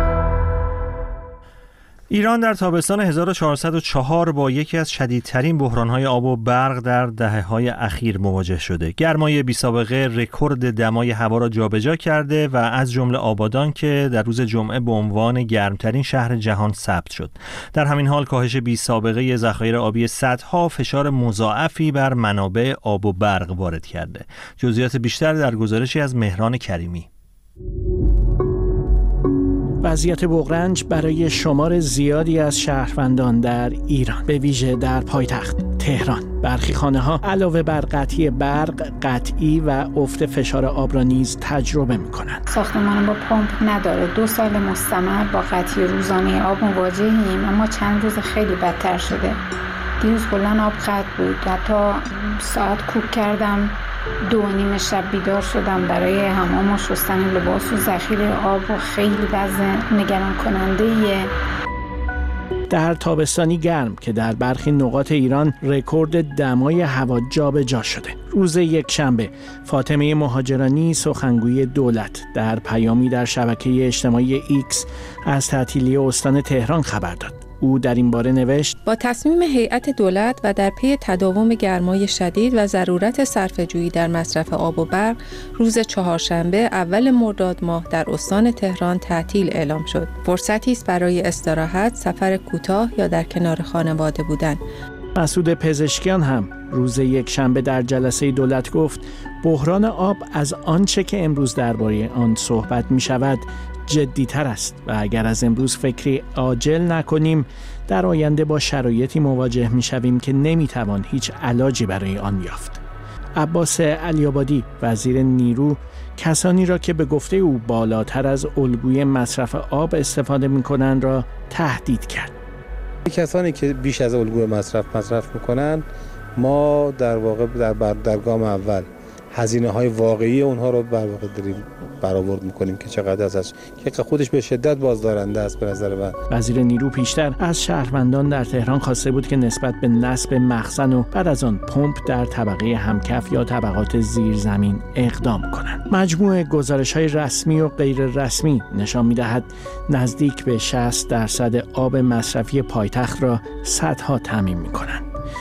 ایران در تابستان هزار و چهارصد و چهار با یکی از شدیدترین بحران‌های آب و برق در دهه‌های اخیر مواجه شده. گرمای بی‌سابقه رکورد دمای هوا را جابجا کرده و از جمله آبادان که در روز جمعه به عنوان گرمترین شهر جهان ثبت شد. در همین حال کاهش بی‌سابقه ذخایر آبی سدها فشار مضاعفی بر منابع آب و برق وارد کرده. جزئیات بیشتر در گزارشی از مهران کریمی. وضعیت بغرنج برای شمار زیادی از شهروندان در ایران، به ویژه در پایتخت تهران. برخی خانه‌ها علاوه بر قطعی برق، قطعی و افت فشار آب را نیز تجربه می‌کنند. ساختمان با پمپ نداره. دو سال مستمر با قطعی روزانه آب مواجهیم، اما چند روز خیلی بدتر شده. دیروز کلاً آب قطع بود. حتی ساعت کوک کردم، دو و نیم شب بیدار شدم برای حمام و شستن لباس و ذخیره آب و خیلی وضع نگران کننده ایه. در تابستانی گرم که در برخی نقاط ایران رکورد دمای هوا جابجا شده. روز یکشنبه فاطمه مهاجرانی سخنگوی دولت در پیامی در شبکه اجتماعی ایکس از تعطیلی استان تهران خبر داد. او در این باره نوشت: با تصمیم هیئت دولت و در پی تداوم گرمای شدید و ضرورت صرفه‌جویی در مصرف آب و برق، روز چهارشنبه اول مرداد ماه در استان تهران تعطیل اعلام شد. فرصتی است برای استراحت، سفر کوتاه یا در کنار خانواده بودن. مسعود پزشکیان هم روز یکشنبه در جلسه دولت گفت بحران آب از آنچه که امروز درباره آن صحبت می شود جدی‌تر است و اگر از امروز فکری عاجل نکنیم در آینده با شرایطی مواجه می‌شویم که نمی‌توان هیچ علاجی برای آن یافت. عباس علی‌آبادی وزیر نیرو کسانی را که به گفته او بالاتر از الگوی مصرف آب استفاده می‌کنند را تهدید کرد. کسانی که بیش از الگوی مصرف مصرف می‌کنند ما در واقع در, بر در گام اول هزینه های واقعی اونها رو بر واقع داریم برآورد میکنیم که چقدر ازش که خودش به شدت بازدارنده است به نظر من. وزیر نیرو پیشتر از شهروندان در تهران خواسته بود که نسبت به نصب مخزن و بعد از آن پمپ در طبقه همکف یا طبقات زیرزمین اقدام کنند. مجموع گزارش‌های رسمی و غیر رسمی نشان می‌دهد نزدیک به شصت درصد آب مصرفی پایتخت را سدها تامین می‌کنند.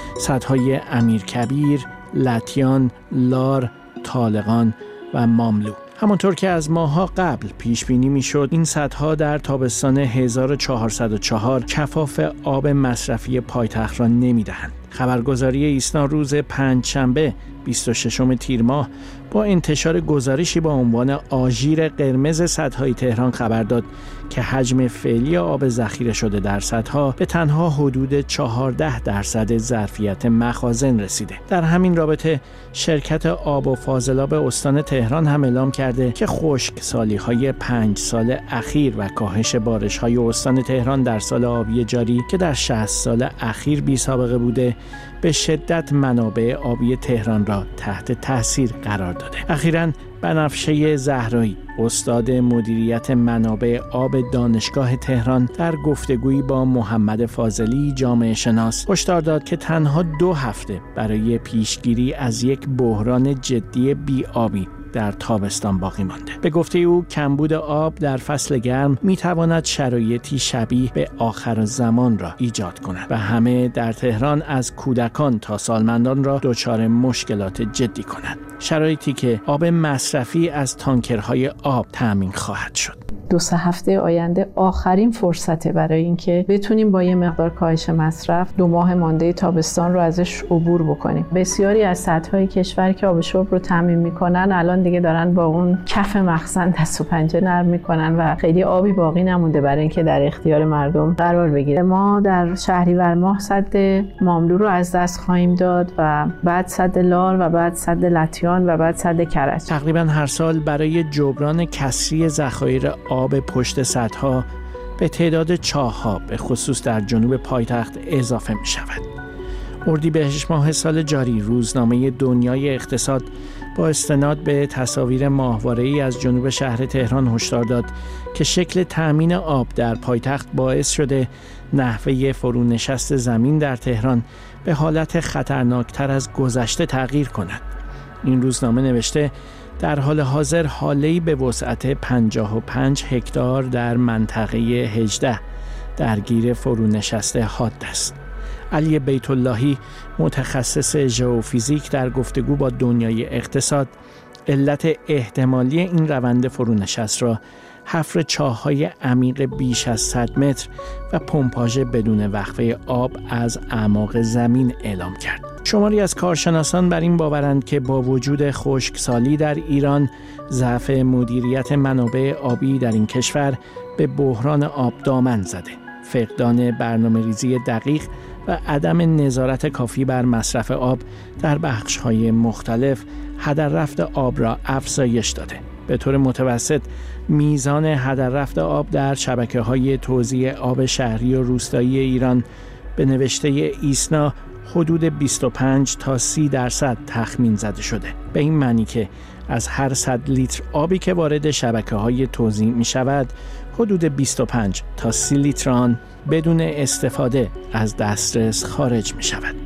سدهای امیرکبیر، لطیان، لار، طالقان و ماملو. همانطور که از ماه‌ها قبل پیش بینی می‌شد، این سدها در تابستان هزار و چهارصد و چهار کفاف آب مصرفی پایتخت را نمی‌دهند. خبرگزاری ایسنا روز پنجشنبه بیست و ششم تیر ماه با انتشار گزارشی با عنوان آژیر قرمز سدهای تهران خبر داد که حجم فعلی آب ذخیره شده در سدها به تنها حدود چهارده درصد ظرفیت مخازن رسیده. در همین رابطه شرکت آب و فاضلاب استان تهران هم اعلام کرده که خشکسالی‌های پنج سال اخیر و کاهش بارش‌های استان تهران در سال آبی جاری که در شصت سال اخیر بی سابقه بوده به شدت منابع آبی تهران را تحت تاثیر قرار داده. اخیراً بنفشه زهرایی، استاد مدیریت منابع آب دانشگاه تهران، در گفتگویی با محمد فاضلی جامعه شناس هشدار داد که تنها دو هفته برای پیشگیری از یک بحران جدی بی‌آبی در تابستان باقی مانده. به گفته او کمبود آب در فصل گرم میتواند شرایطی شبیه به آخر زمان را ایجاد کند و همه در تهران از کودکان تا سالمندان را دچار مشکلات جدی کند. شرایطی که آب مصرفی از تانکرهای آب تامین خواهد شد. دو سه هفته آینده آخرین فرصته برای اینکه بتونیم با یه مقدار کاهش مصرف دو ماه مانده تابستان رو ازش عبور بکنیم. بسیاری از سدهای کشور که آب شرب رو تامین میکنن الان دیگه دارن با اون کف مخزن دست و پنجه نرم میکنن و خیلی آبی باقی نمونده برای اینکه در اختیار مردم قرار بگیره. ما در شهریور ماه سد ماملو رو از دست خواهیم داد و بعد سد لار و بعد سد لطیان و بعد سد کرج. تقریبا هر سال برای جبران کسری ذخایر آب پشت سدها به تعداد چاه‌ها به خصوص در جنوب پایتخت اضافه می شود. اردیبهشت ماه سال جاری روزنامه دنیای اقتصاد با استناد به تصاویر ماهواره‌ای از جنوب شهر تهران هشدار داد که شکل تأمین آب در پایتخت باعث شده نحوه فرونشست زمین در تهران به حالت خطرناکتر از گذشته تغییر کند. این روزنامه نوشته در حال حاضر حاله‌ای به وسعت پنجاه و پنج هکتار در منطقه هجده درگیر فرونشست حاد است. علی بیت اللهی متخصص ژئوفیزیک در گفتگو با دنیای اقتصاد علت احتمالی این روند فرونشست را حفر چاه‌های عمیق بیش از صد متر و پمپاژ بدون وقفه آب از اعماق زمین اعلام کرد. شماری از کارشناسان بر این باورند که با وجود خشکسالی در ایران، ضعف مدیریت منابع آبی در این کشور به بحران آب دامن زده. فقدان برنامه‌ریزی دقیق و عدم نظارت کافی بر مصرف آب در بخش‌های مختلف هدر رفت آب را افزایش داده. به طور متوسط میزان هدر رفت آب در شبکه‌های توزیع آب شهری و روستایی ایران به نوشته ایسنا حدود بیست و پنج تا سی درصد تخمین زده شده. به این معنی که از هر صد لیتر آبی که وارد شبکه‌های توزیع می شود، حدود بیست و پنج تا سی لیتر آن بدون استفاده از دسترس خارج می شود.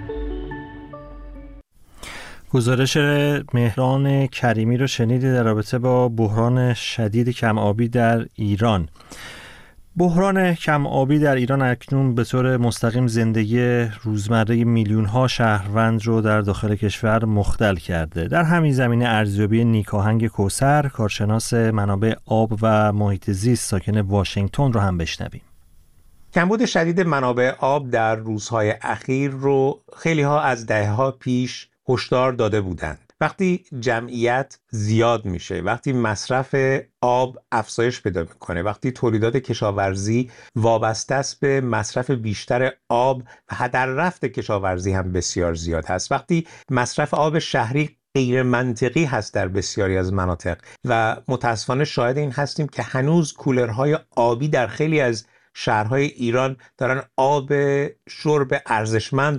گزارش مهران کریمی رو شنیدید در رابطه با بحران شدید کم آبی در ایران. بحران کم آبی در ایران اکنون به طور مستقیم زندگی روزمره میلیون ها شهروند رو در داخل کشور مختل کرده. در همین زمینه ارزیابی نیکاهنگ کوثر، کارشناس منابع آب و محیط زیست ساکن واشنگتن رو هم بشنویم. کمبود شدید منابع آب در روزهای اخیر رو خیلی ها از دهه‌ها پیش هشدار داده بودند. وقتی جمعیت زیاد میشه، وقتی مصرف آب افزایش پیدا میکنه، وقتی تولیدات کشاورزی وابسته است به مصرف بیشتر آب و هدر رفت کشاورزی هم بسیار زیاد هست، وقتی مصرف آب شهری غیر منطقی هست در بسیاری از مناطق و متاسفانه شاهد این هستیم که هنوز کولرهای آبی در خیلی از شهرهای ایران دارن آب شرب ارزشمند رو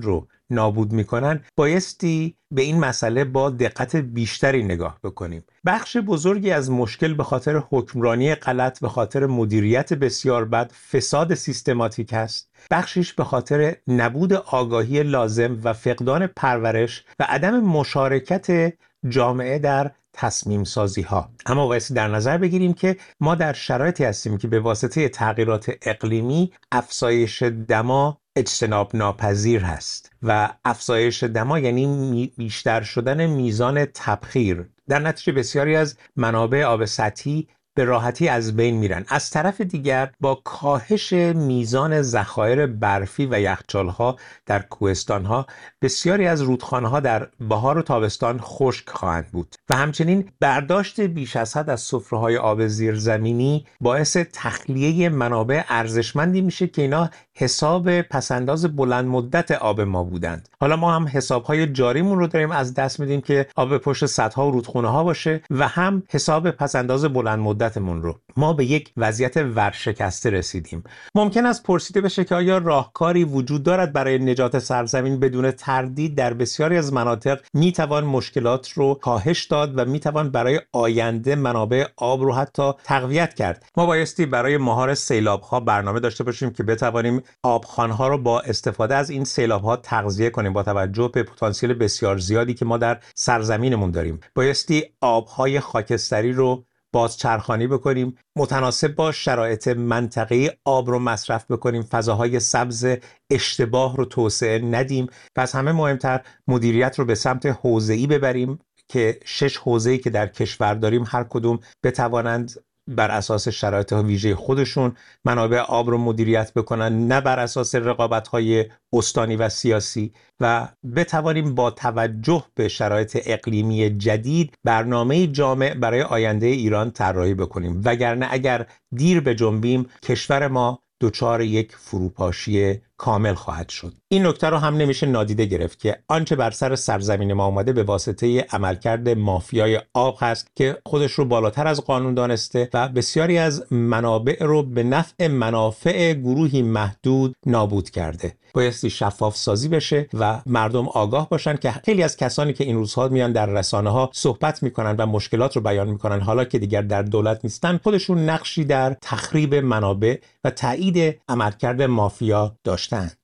نابود میکنن، بایستی به این مسئله با دقت بیشتری نگاه بکنیم. بخش بزرگی از مشکل به خاطر حکمرانی غلط، به خاطر مدیریت بسیار بد، فساد سیستماتیک است. بخشش به خاطر نبود آگاهی لازم و فقدان پرورش و عدم مشارکت جامعه در تصمیم سازی ها. اما بایستی در نظر بگیریم که ما در شرایطی هستیم که به واسطه تغییرات اقلیمی افزایش دما اجتناب ناپذیر هست و افزایش دما یعنی بیشتر شدن میزان تبخیر. در نتیجه بسیاری از منابع آب سطحی به راحتی از بین میرن. از طرف دیگر با کاهش میزان ذخایر برفی و یخچال‌ها در کوهستان‌ها، بسیاری از رودخانه‌ها در بهار و تابستان خشک خواهند بود و همچنین برداشت بیش از حد از سفره‌های آب زیرزمینی باعث تخلیه منابع ارزشمندی میشه که اینا حساب پسنداز بلند مدت آب ما بودند. حالا ما هم حساب‌های جاریمون رو داریم از دست میدیم که آب پشت سدها و رودخونه‌ها باشه و هم حساب پسنداز بلند مدتمون رو. ما به یک وضعیت ورشکسته رسیدیم. ممکن است پرسیده بشه که آیا راهکاری وجود دارد برای نجات سرزمین؟ بدون تردید در بسیاری از مناطق میتوان مشکلات رو کاهش داد و میتوان برای آینده منابع آب رو حتی تقویت کرد. ما بایستی برای مهار سیلاب‌ها برنامه داشته باشیم که بتوانیم آبخوان‌ها رو با استفاده از این سیلاب‌ها تغذیه کنیم با توجه به پتانسیل بسیار زیادی که ما در سرزمینمون داریم. بایستی آب‌های خاکستری رو بازچرخانی بکنیم، متناسب با شرایط منطقه‌ای آب رو مصرف بکنیم، فضاهای سبز اشتباه رو توسعه ندیم. پس همه مهمتر مدیریت رو به سمت حوزه‌ای ببریم که شش حوزه‌ای که در کشور داریم هر کدوم بتوانند بر اساس شرایط ویژه خودشون منابع آب رو مدیریت بکنن، نه بر اساس رقابت‌های استانی و سیاسی، و بتوانیم با توجه به شرایط اقلیمی جدید برنامه جامع برای آینده ایران طراحی بکنیم. وگرنه اگر دیر بجنبیم کشور ما دچار یک فروپاشی کامل خواهد شد. این نکته رو هم نمیشه نادیده گرفت که آنچه بر سر سرزمین ما اومده به واسطه عملکرد مافیای آب هست که خودش رو بالاتر از قانون دانسته و بسیاری از منابع رو به نفع منافع گروهی محدود نابود کرده. بایستی شفاف سازی بشه و مردم آگاه باشن که خیلی از کسانی که این روزها میان در رسانه ها صحبت میکنن و مشکلات رو بیان میکنن، حالا که دیگر در دولت نیستن، خودشون نقشی در تخریب منابع و تایید عملکرد مافیا داشتند.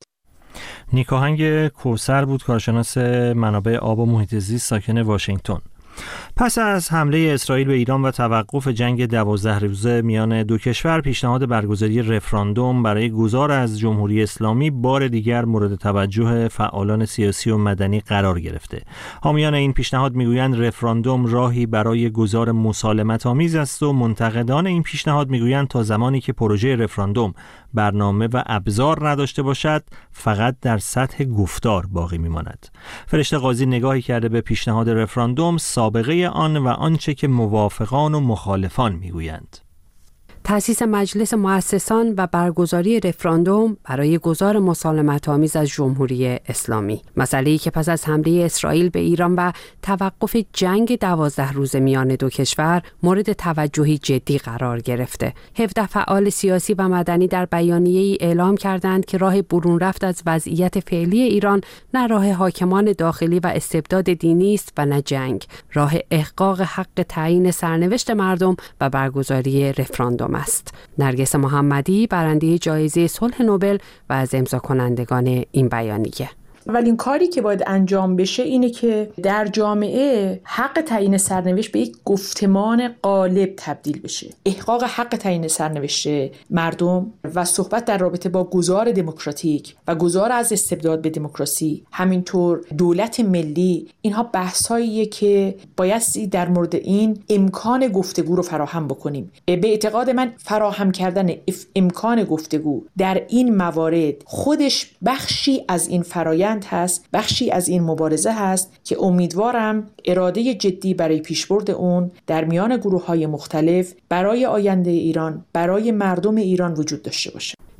نیکاهنگ کوثر بود، کارشناس منابع آب و محیط زیست ساکن واشنگتن. پس از حمله اسرائیل به ایران و توقف جنگ دوازده روزه میان دو کشور، پیشنهاد برگزاری رفراندوم برای گذار از جمهوری اسلامی بار دیگر مورد توجه فعالان سیاسی و مدنی قرار گرفته. حامیان این پیشنهاد میگویند رفراندوم راهی برای گذار مسالمت آمیز است و منتقدان این پیشنهاد میگویند تا زمانی که پروژه رفراندوم برنامه و ابزار نداشته باشد فقط در سطح گفتار باقی میماند. فرشته قاضی نگاهی کرده به پیشنهاد رفراندوم، سابقه آن و آنچه که موافقان و مخالفان میگویند. تأسیس مجلس مؤسسان و برگزاری رفراندوم برای گذار مسالمت‌آمیز از جمهوری اسلامی، مسئله‌ای که پس از حمله اسرائیل به ایران و توقف جنگ دوازده روزه میان دو کشور مورد توجهی جدی قرار گرفته. هفده فعال سیاسی و مدنی در بیانیه‌ای اعلام کردند که راه برون رفت از وضعیت فعلی ایران نه راه حاکمان داخلی و استبداد دینی است و نه جنگ، راه احقاق حق تعیین سرنوشت مردم و برگزاری رفراندوم است. نرگس محمدی برنده جایزه صلح نوبل و از امضا کنندگان این بیانیه. اولین کاری که باید انجام بشه اینه که در جامعه حق تعیین سرنوشت به یک گفتمان غالب تبدیل بشه. احقاق حق تعیین سرنوشت مردم و صحبت در رابطه با گذار دموکراتیک و گذار از استبداد به دموکراسی، همینطور دولت ملی، اینها بحث‌هاییه که بایستی در مورد این امکان گفتگو رو فراهم بکنیم. به اعتقاد من فراهم کردن امکان گفتگو در این موارد خودش بخشی از این فرآیند هست، بخشی از این مبارزه هست که امیدوارم اراده جدی برای پیشبرد اون در میان گروه‌های مختلف برای آینده ایران، برای مردم ایران وجود داشته باشه.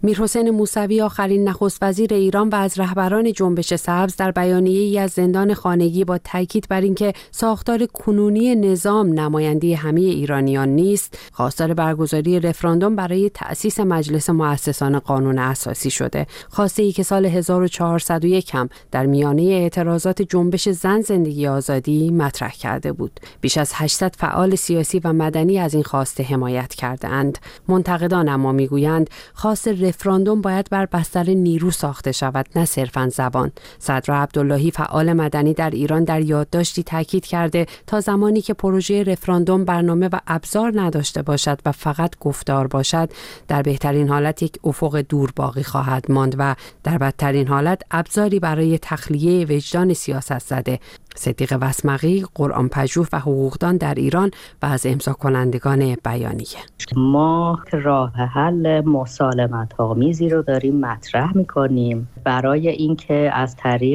میرحسین موسوی آخرین نخست وزیر ایران و از رهبران جنبش سبز در بیانیه‌ای از زندان خانگی با تاکید بر اینکه ساختار کنونی نظام نماینده همه ایرانیان نیست، خواستار برگزاری رفراندوم برای تأسیس مجلس مؤسسان قانون اساسی شده. خواسته‌ای که سال هزار و چهارصد و یک هم در میانه اعتراضات جنبش زن زندگی آزادی مطرح کرده بود. بیش از هشتصد فعال سیاسی و مدنی از این خواسته حمایت کردند. منتقدان اما میگویند خواست رفراندوم باید بر بستر نیرو ساخته شود، نه صرفاً زبان. صدرا عبداللهی فعال مدنی در ایران در یادداشتی تاکید کرده تا زمانی که پروژه رفراندوم برنامه و ابزار نداشته باشد و فقط گفتار باشد، در بهترین حالت یک افق دور باقی خواهد ماند و در بدترین حالت ابزاری برای تخلیه وجدان سیاست زده. صدیق وسمقی، قرآن پژوه و حقوقدان در ایران و از امضا کنندگان بیانیه. ما راه حل مسالمت آمیزی رو داریم مطرح میکنیم برای اینکه از طریق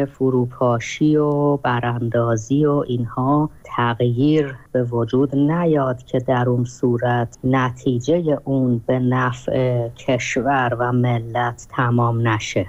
فروپاشی و براندازی و اینها تغییر به وجود نیاد که در اون صورت نتیجه اون به نفع کشور و ملت تمام نشه.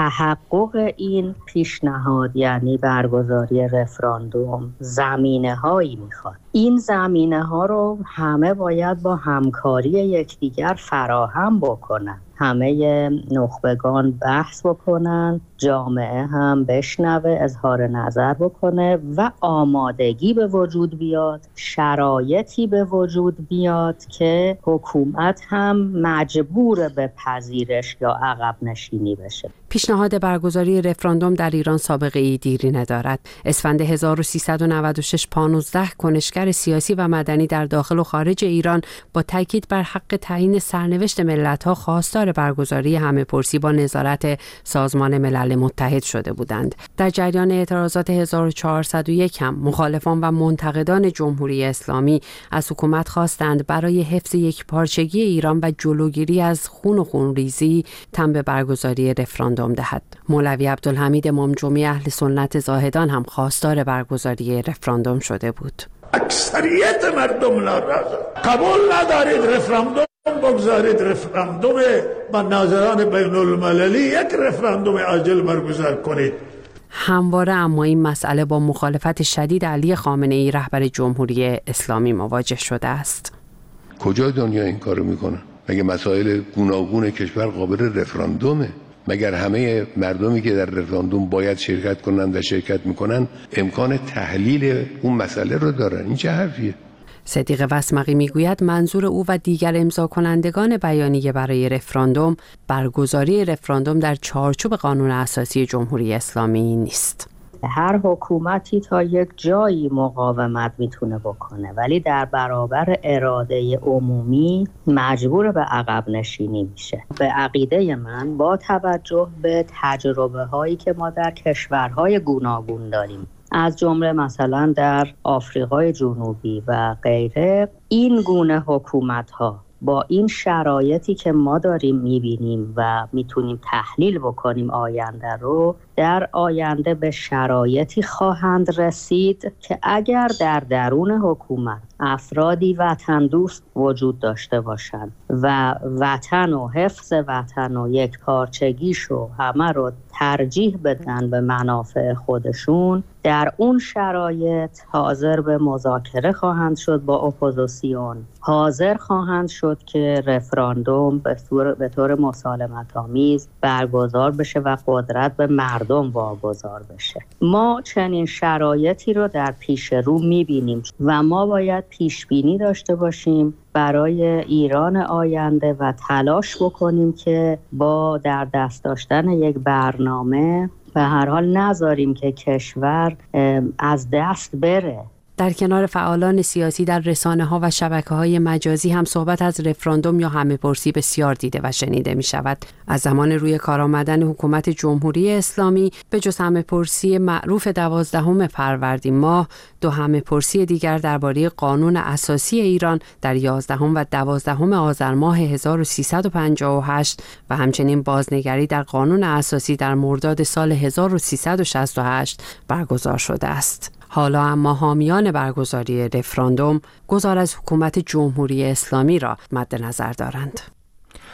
تحقق این پیشنهاد یعنی برگزاری رفراندوم زمینه هایی میخواد. این زمینه ها رو همه باید با همکاری یکدیگر فراهم بکنن. همه نخبگان بحث بکنن، جامعه هم بشنوه، اظهار نظر بکنه و آمادگی به وجود بیاد، شرایطی به وجود بیاد که حکومت هم مجبور به پذیرش یا عقب نشینی بشه. پیشنهاد برگزاری رفراندوم در ایران سابقه ای دیرینه دارد. اسفند هزار و سیصد و نود و شش پانزده کنشگر سیاسی و مدنی در داخل و خارج ایران با تاکید بر حق تعیین سرنوشت ملت‌ها خواستار برگزاری همه‌پرسی با نظارت سازمان ملل متحد شده بودند. در جریان اعتراضات هزار و چهارصد و یک هم مخالفان و منتقدان جمهوری اسلامی از حکومت خواستند برای حفظ یکپارچگی ایران و جلوگیری از خون و خونریزی تن به برگزاری رفراندوم دهد. مولوی عبدالحمید امام جمعه اهل سنت زاهدان هم خواستار برگزاری رفراندوم شده بود. اکثریت مردم ناراضه. قبول ندارید رفراندوم بگذارید، رفراندوم با ناظران بین المللی یک رفراندوم عاجل برگزار کنید. همواره اما این مسئله با مخالفت شدید علی خامنه‌ای رهبر جمهوری اسلامی مواجه شده است. کجا دنیا این کارو میکنه؟ مگه مسائل گوناگون کشور قابل رفراندومه؟ مگر همه مردمی که در رفراندوم باید شرکت کنند و شرکت میکنن امکان تحلیل اون مسئله رو دارن؟ این چه حرفیه؟ صدیق وسمقی میگوید منظور او و دیگر امضا کنندگان بیانیه برای رفراندوم برگزاری رفراندوم در چارچوب قانون اساسی جمهوری اسلامی نیست. هر حکومتی تا یک جایی مقاومت میتونه بکنه ولی در برابر اراده عمومی مجبور به عقب نشینی میشه. به عقیده من با توجه به تجربه هایی که ما در کشورهای گوناگون داریم، از جمله مثلا در آفریقای جنوبی و غیره، این گونه حکومت ها با این شرایطی که ما داریم میبینیم و میتونیم تحلیل بکنیم آینده رو، در آینده به شرایطی خواهند رسید که اگر در درون حکومت افرادی وطن دوست وجود داشته باشند و وطن و حفظ وطن و یک پارچگیشو همه رو ترجیح بدن به منافع خودشون، در اون شرایط حاضر به مذاکره خواهند شد با اپوزیسیون، حاضر خواهند شد که رفراندوم به طور به طور مسالمت آمیز برگزار بشه و قدرت به مردم واگذار بشه. ما چنین شرایطی رو در پیش رو میبینیم و ما باید پیش بینی داشته باشیم برای ایران آینده و تلاش بکنیم که با در دست داشتن یک برنامه به هر حال نذاریم که کشور از دست بره. در کنار فعالان سیاسی در رسانه‌ها و شبکه‌های مجازی هم صحبت از رفراندوم یا همه‌پرسی بسیار دیده و شنیده می‌شود. از زمان روی کار آمدن حکومت جمهوری اسلامی به جز همه‌پرسی معروف دوازدهم فروردین ماه، دو همه‌پرسی دیگر درباره قانون اساسی ایران در یازدهم و دوازدهم آذر ماه هزار و سیصد و پنجاه و هشت و همچنین بازنگری در قانون اساسی در مرداد سال هزار و سیصد و شصت و هشت برگزار شده است. حالا اما حامیان برگزاری رفراندوم گذار از حکومت جمهوری اسلامی را مد نظر دارند.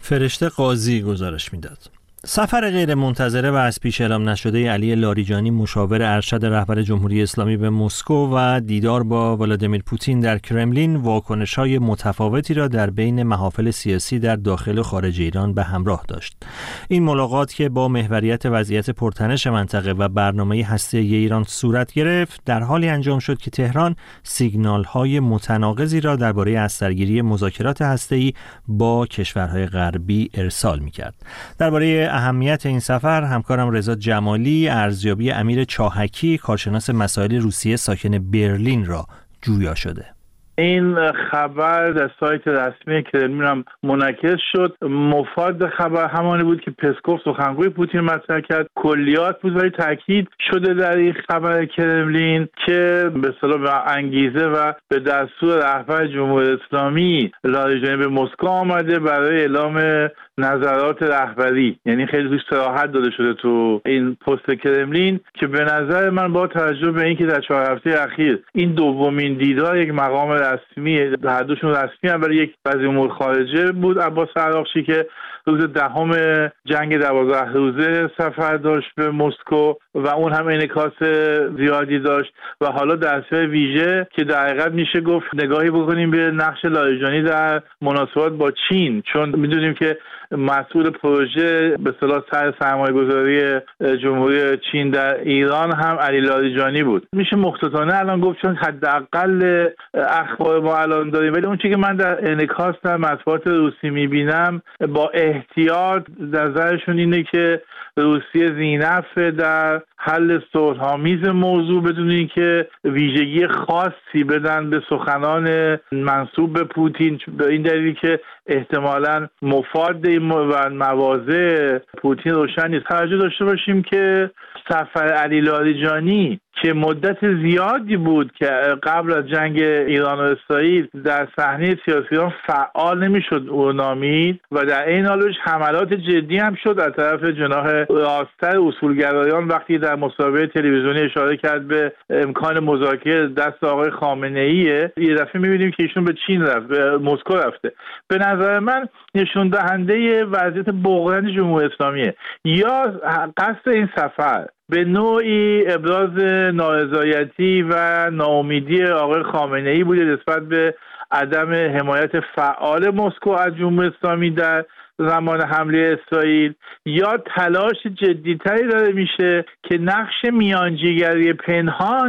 فرشته قاضی گزارش میداد. سفر غیر منتظره و از پیش اعلام نشده علی لاریجانی مشاور ارشد رهبر جمهوری اسلامی به مسکو و دیدار با ولادیمیر پوتین در کرملین واکنش‌های متفاوتی را در بین محافل سیاسی در داخل و خارج ایران به همراه داشت. این ملاقات که با محوریت وضعیت پرتنش منطقه و برنامه هسته‌ای ایران صورت گرفت، در حالی انجام شد که تهران سیگنال‌های متناقضی را درباره اثرگیری مذاکرات هسته‌ای با کشورهای غربی ارسال می‌کرد. درباره اهمیت این سفر همکارم رضا جمالی ارزیابی امیر چاهکی کارشناس مسائل روسیه ساکن برلین را جویا شده. این خبر در سایت رسمی کرملین هم منعکس شد. مفاد خبر همانی بود که پسکوف سخنگوی پوتین مطرح کرد، کلیات بود، ولی تاکید شده در این خبر کرملین که به اصطلاح به انگیزه و به دستور رهبر جمهوری اسلامی لاریجانی به مسکو آمده برای اعلام نظرات رهبری. یعنی خیلی توش صراحت داده شده تو این پست کرملین که به نظر من با توجه به اینکه در چهار هفته اخیر این دومین دیدار یک مقام رسمی، هر دوشون رسمی هم، برای یک وزیر امور خارجه بود عباس عراقچی که روز دهم جنگ دوازده روزه سفر داشت به مسکو و اون هم انعکاس زیادی داشت و حالا دستور ویژه که در حقیقت میشه گفت نگاهی بکنیم به نقش لاریجانی در مناسبات با چین، چون میدونیم که مسئول پروژه به اصطلاح سر سرمایه‌گذاری جمهوری چین در ایران هم علی لاریجانی بود. میشه مختصرانه الان گفت چون حداقل اخبار ما الان داریم، ولی اون چیزی که من در انعکاس در مطبوعات روسی میبینم با احتیاط نظرشون اینه که روسیه ذی‌نفع در حل صلح‌آمیز موضوع بدون اینکه ویژگی خاصی بدن به سخنان منسوب به پوتین، به این دلیل که احتمالاً مفاد و مواضع پوتین روشن نیست. توجه داشته باشیم که سفر علی لاریجانی که مدت زیادی بود که قبل از جنگ ایران و اسرائیل در صحنه سیاسی ایران فعال نمیشد او نامید و در این حالش حملات جدی هم شد از طرف جناح راستر اصولگرایان وقتی در مصاحبه تلویزیونی اشاره کرد به امکان مذاکره دست آقای خامنه‌ای. یه دفعه می‌بینیم که ایشون به چین رفت، به مسکو رفته. به نظر من نشون دهنده وضعیت بحران جمهوری اسلامیه. یا قصد این سفر به نوعی ابراز نارضایتی و ناامیدی آقای خامنه‌ای بوده نسبت به عدم حمایت فعال مسکو از جمهوری اسلامی در زمان حمله اسرائیل، یا تلاش جدیتری داره میشه که نقش میانجیگری پنهان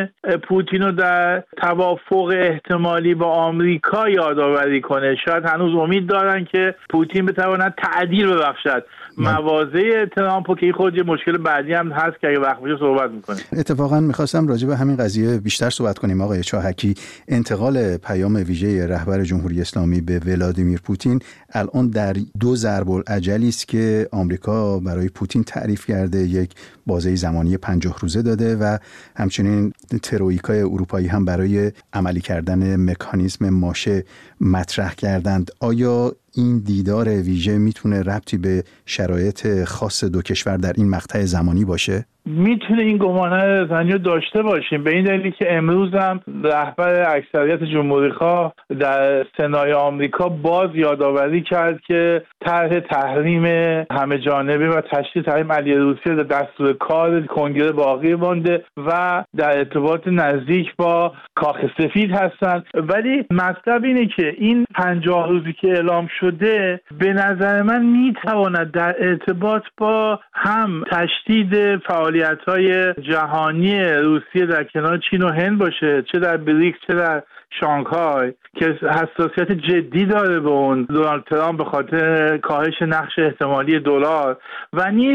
پوتین رو در توافق احتمالی با آمریکا یادآوری کنه. شاید هنوز امید دارن که پوتین بتواند تعدیل ببخشد مواضع ترامپ، که این خود یه مشکل بعدی هم هست که اگه وقت بشه صحبت میکنه. اتفاقا میخواستم راجع به همین قضیه بیشتر صحبت کنیم. آقای چاهکی، انتقال پیام ویژه رهبر جمهوری اسلامی به ولادیمیر پوتین الان در دو ضرب العجلی است که آمریکا برای پوتین تعریف کرده، یک بازه زمانی پنجاه روزه داده و همچنین ترویکای اروپایی هم برای عملی کردن مکانیزم ماشه مطرح کردند. آیا این دیدار ویژه میتونه ربطی به شرایط خاص دو کشور در این مقطع زمانی باشه؟ میتونه این گمانه زنی رو داشته باشیم، به این دلیل که امروز هم رهبر اکثریت جمهوری‌خواه در سنای آمریکا باز یادآوری کرد که طرح تحریم همه جانبه و تشدید تحریم علیه روسیه در دستور کار کنگره باقی مانده و در ارتباط نزدیک با کاخ سفید هستند. ولی مطلب اینه که این پنجاه روزی که اعلام شده به نظر من میتواند در ارتباط با هم تشدید فعالیت‌های جهانی روسیه در کنار چین و هند باشه، چه در بریکس چه در شانگهای، که حساسیت جدی داره به اون دونالد ترامپ به خاطر کاهش نقش احتمالی دلار و نیز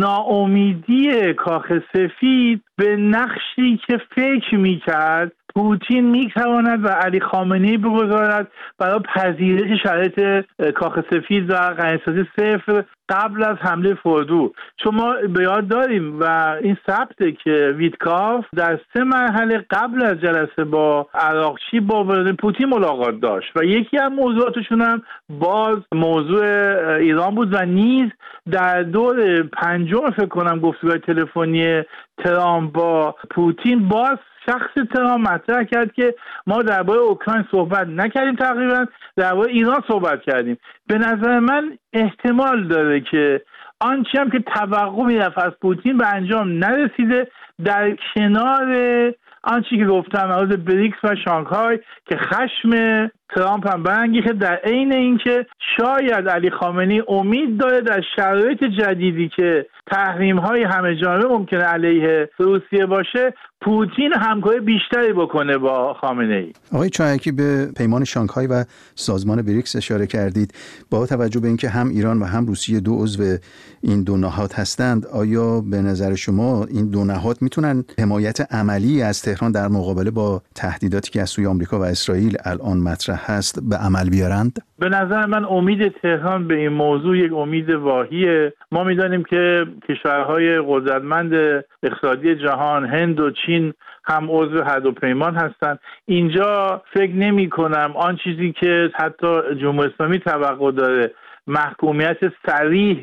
ناامیدی کاخ سفید به نقشی که فکر می‌کرد پوتین میتواند و علی خامنه‌ای بگذارد برای پذیرش شرایط کاخ سفید و غنیسازی صفر قبل از حمله فردو. چون ما به یاد داریم و این ثبته که ویتکاف در سه مرحله قبل از جلسه با عراقچی با ولادیمیر پوتین ملاقات داشت و یکی از موضوعاتشون هم باز موضوع ایران بود و نیز در دور پنجم فکر کنم گفتگوهای تلفنی ترامپ با پوتین باز شخص ترامپ مطرح کرد که ما درباره اوکراین صحبت نکردیم، تقریبا درباره ایران صحبت کردیم. به نظر من احتمال داره که آنچه هم که توقع میرفت از پوتین به انجام نرسیده، در کنار آنچه که گفتم از بریکس و شانگهای که خشم ترامپ هم برانگیخته، در عین اینکه شاید علی خامنه‌ای امید داره در شرایط جدیدی که تحریم‌های همه جانبه ممکنه علیه روسیه باشه، پوتین همکاری بیشتری بکنه با خامنه‌ای. آقای چایکی به پیمان شانگهای و سازمان بریکس اشاره کردید. با توجه به اینکه هم ایران و هم روسیه دو عضو این دو نهاد هستند، آیا به نظر شما این دو نهاد میتونن حمایت عملی از تهران در مقابله با تهدیداتی که از سوی آمریکا و اسرائیل الان مطرح هست به عمل بیارند؟ به نظر من امید تهران به این موضوع یک امید واهیه. ما می‌دانیم که کشورهای قدرتمند اقتصادی جهان، هند و چین هم عضو هر دو پیمان هستند. اینجا فکر نمی‌کنم آن چیزی که حتی جمهوری اسلامی توقع داره، محکومیت صریح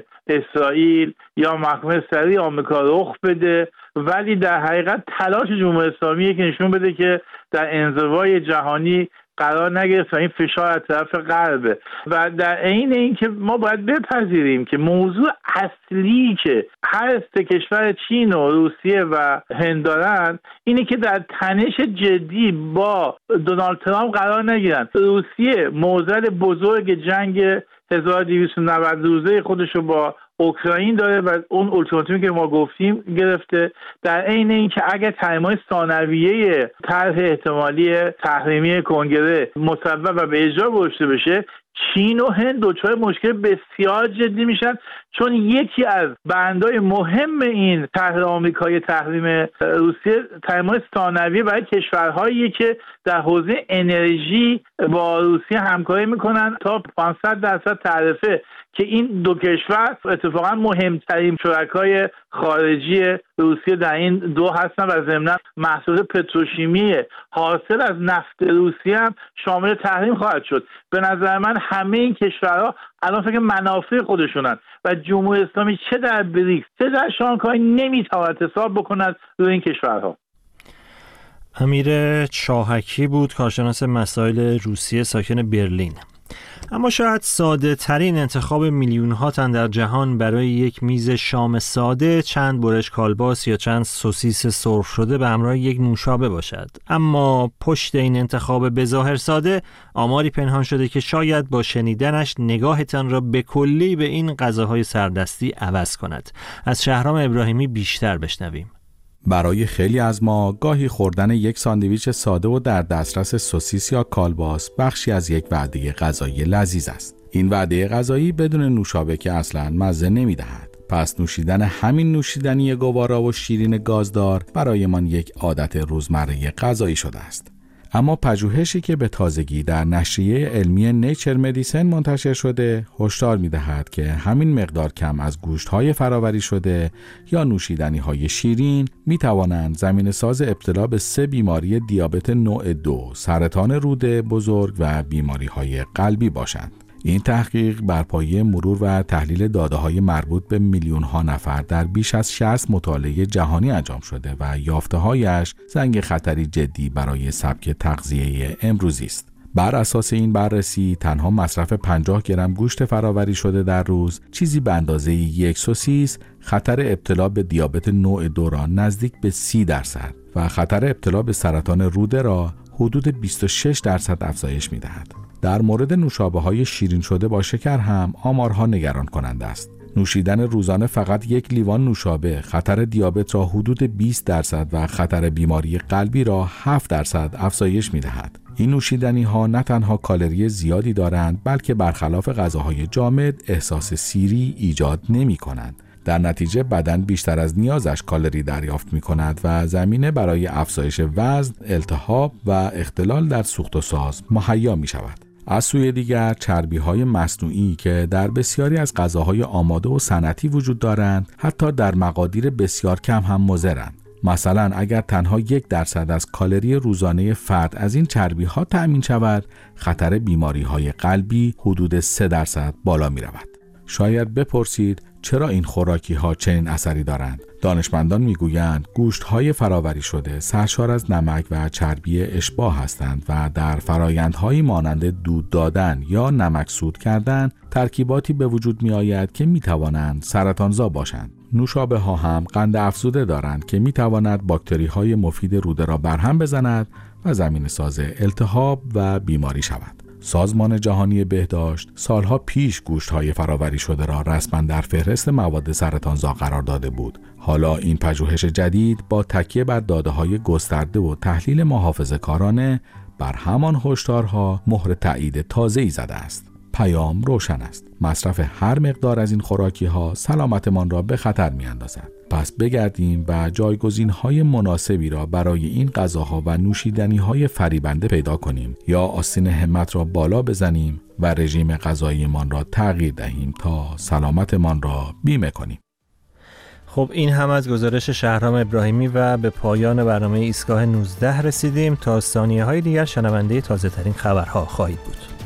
اسرائیل یا محکومیت صریح آمریکا رخ بده، ولی در حقیقت تلاش جمهوری اسلامی که نشون بده که در انزوای جهانی قرار نگرفت و این فشار از طرف غربه. و در عین اینکه ما باید بپذیریم که موضوع اصلی که هر سه کشور چین و روسیه و هند دارن اینه که در تنش جدی با دونالد ترامپ قرار نگیرن. روسیه معضل بزرگ جنگ هزار و دویست و نود روزه خودش رو با اوکراین داره و اون اولتیماتومی که ما گفتیم گرفته، در عین اینکه اگر تحریم‌های ثانویه طرح احتمالی تحریمی کنگره مصوب و به اجرا گذاشته بشه، چین و هند دچار مشکل بسیار جدی میشن، چون یکی از بندهای مهم این طرح آمریکایی تحریم روسیه تحریم‌های ثانویه برای کشورهایی که در حوزه انرژی با روسیه همکاری میکنن تا پانصد درصد تعرفه، که این دو کشور اتفاقا مهمترین شرکای خارجی روسیه در این دو هستن و ضمن محصول پتروشیمی حاصل از نفت روسیه هم شامل تحریم خواهد شد. به نظر من همه این کشورها الان فکر منافع خودشونن و جمهوری اسلامی چه در بریکس چه در شانگهای نمیتواند حساب بکند روی این کشورها. امیر چاهکی بود، کارشناس مسائل روسیه ساکن برلین. اما شاید ساده ترین انتخاب میلیون ها تن در جهان برای یک میز شام ساده چند برش کالباس یا چند سوسیس سرخ شده به همراه یک نوشابه باشد. اما پشت این انتخاب به ظاهر ساده آماری پنهان شده که شاید با شنیدنش نگاهتان را به کلی به این غذاهای سردستی عوض کند. از شهرام ابراهیمی بیشتر بشنویم. برای خیلی از ما گاهی خوردن یک ساندویچ ساده و در دسترس سوسیس یا کالباس بخشی از یک وعده غذایی لذیذ است. این وعده غذایی بدون نوشابه که اصلاً مزه نمی‌دهد. پس نوشیدن همین نوشیدنی گوارا و شیرین گازدار برایمان یک عادت روزمره غذایی شده است. اما پژوهشی که به تازگی در نشریه علمی نیچر مدیسن منتشر شده هشدار می‌دهد که همین مقدار کم از گوشت‌های فرآوری شده یا نوشیدنی‌های شیرین می‌توانند زمینه‌ساز ابتلا به سه بیماری دیابت نوع دو، سرطان روده بزرگ و بیماری‌های قلبی باشند. این تحقیق بر پایه مرور و تحلیل داده‌های مربوط به میلیون‌ها نفر در بیش از شصت مطالعه جهانی انجام شده و یافته‌هایش زنگ خطری جدی برای سبک تغذیه امروزی است. بر اساس این بررسی تنها مصرف پنجاه گرم گوشت فرآوری شده در روز، چیزی به اندازه یک سوسیس، خطر ابتلا به دیابت نوع دو را نزدیک به سی درصد و خطر ابتلا به سرطان روده را حدود بیست و شش درصد افزایش می‌دهد. در مورد نوشابه‌های شیرین شده با شکر هم آمارها نگران کننده است. نوشیدن روزانه فقط یک لیوان نوشابه خطر دیابت را حدود بیست درصد و خطر بیماری قلبی را هفت درصد افزایش می‌دهد. این نوشیدنی‌ها نه تنها کالری زیادی دارند، بلکه برخلاف غذاهای جامد احساس سیری ایجاد نمی‌کنند. در نتیجه بدن بیشتر از نیازش کالری دریافت می‌کند و زمینه برای افزایش وزن، التهاب و اختلال در سوخت و ساز مهیا می‌شود. از سوی دیگر چربی‌های مصنوعی که در بسیاری از غذاهای آماده و صنعتی وجود دارند، حتی در مقادیر بسیار کم هم مضرند. مثلا اگر تنها یک درصد از کالری روزانه فرد از این چربی‌ها تأمین شود، خطر بیماری‌های قلبی حدود سه درصد بالا می‌رود. شاید بپرسید چرا این خوراکی ها چنین اثری دارند؟ دانشمندان میگویند گوشت های فراوری شده سرشار از نمک و چربی اشباع هستند و در فرایندهایی مانند دود دادن یا نمکسود کردن ترکیباتی به وجود می آید که می توانند سرطانزا باشند. نوشابه ها هم قند افزوده دارند که می تواند باکتری های مفید روده را برهم بزند و زمین ساز التهاب و بیماری شود. سازمان جهانی بهداشت سالها پیش گوشت‌های فراوری شده را رسما در فهرست مواد سرطانزا قرار داده بود. حالا این پژوهش جدید با تکیه بر داده‌های گسترده و تحلیل محافظه‌کارانه بر همان هشدارها مهر تایید تازه‌ای زده است. پیام روشن است. مصرف هر مقدار از این خوراکی‌ها سلامتمان را به خطر می‌اندازد. پس بگردیم و جایگزین‌های مناسبی را برای این غذاها و نوشیدنی‌های فریبنده پیدا کنیم یا آستین همت را بالا بزنیم و رژیم غذاییمان را تغییر دهیم تا سلامتمان را بیمه کنیم. خب این هم از گزارش شهرام ابراهیمی و به پایان برنامه ایستگاه نوزده رسیدیم. تا ثانیه‌های دیگر شنونده تازه‌ترین خبرها خواهید بود.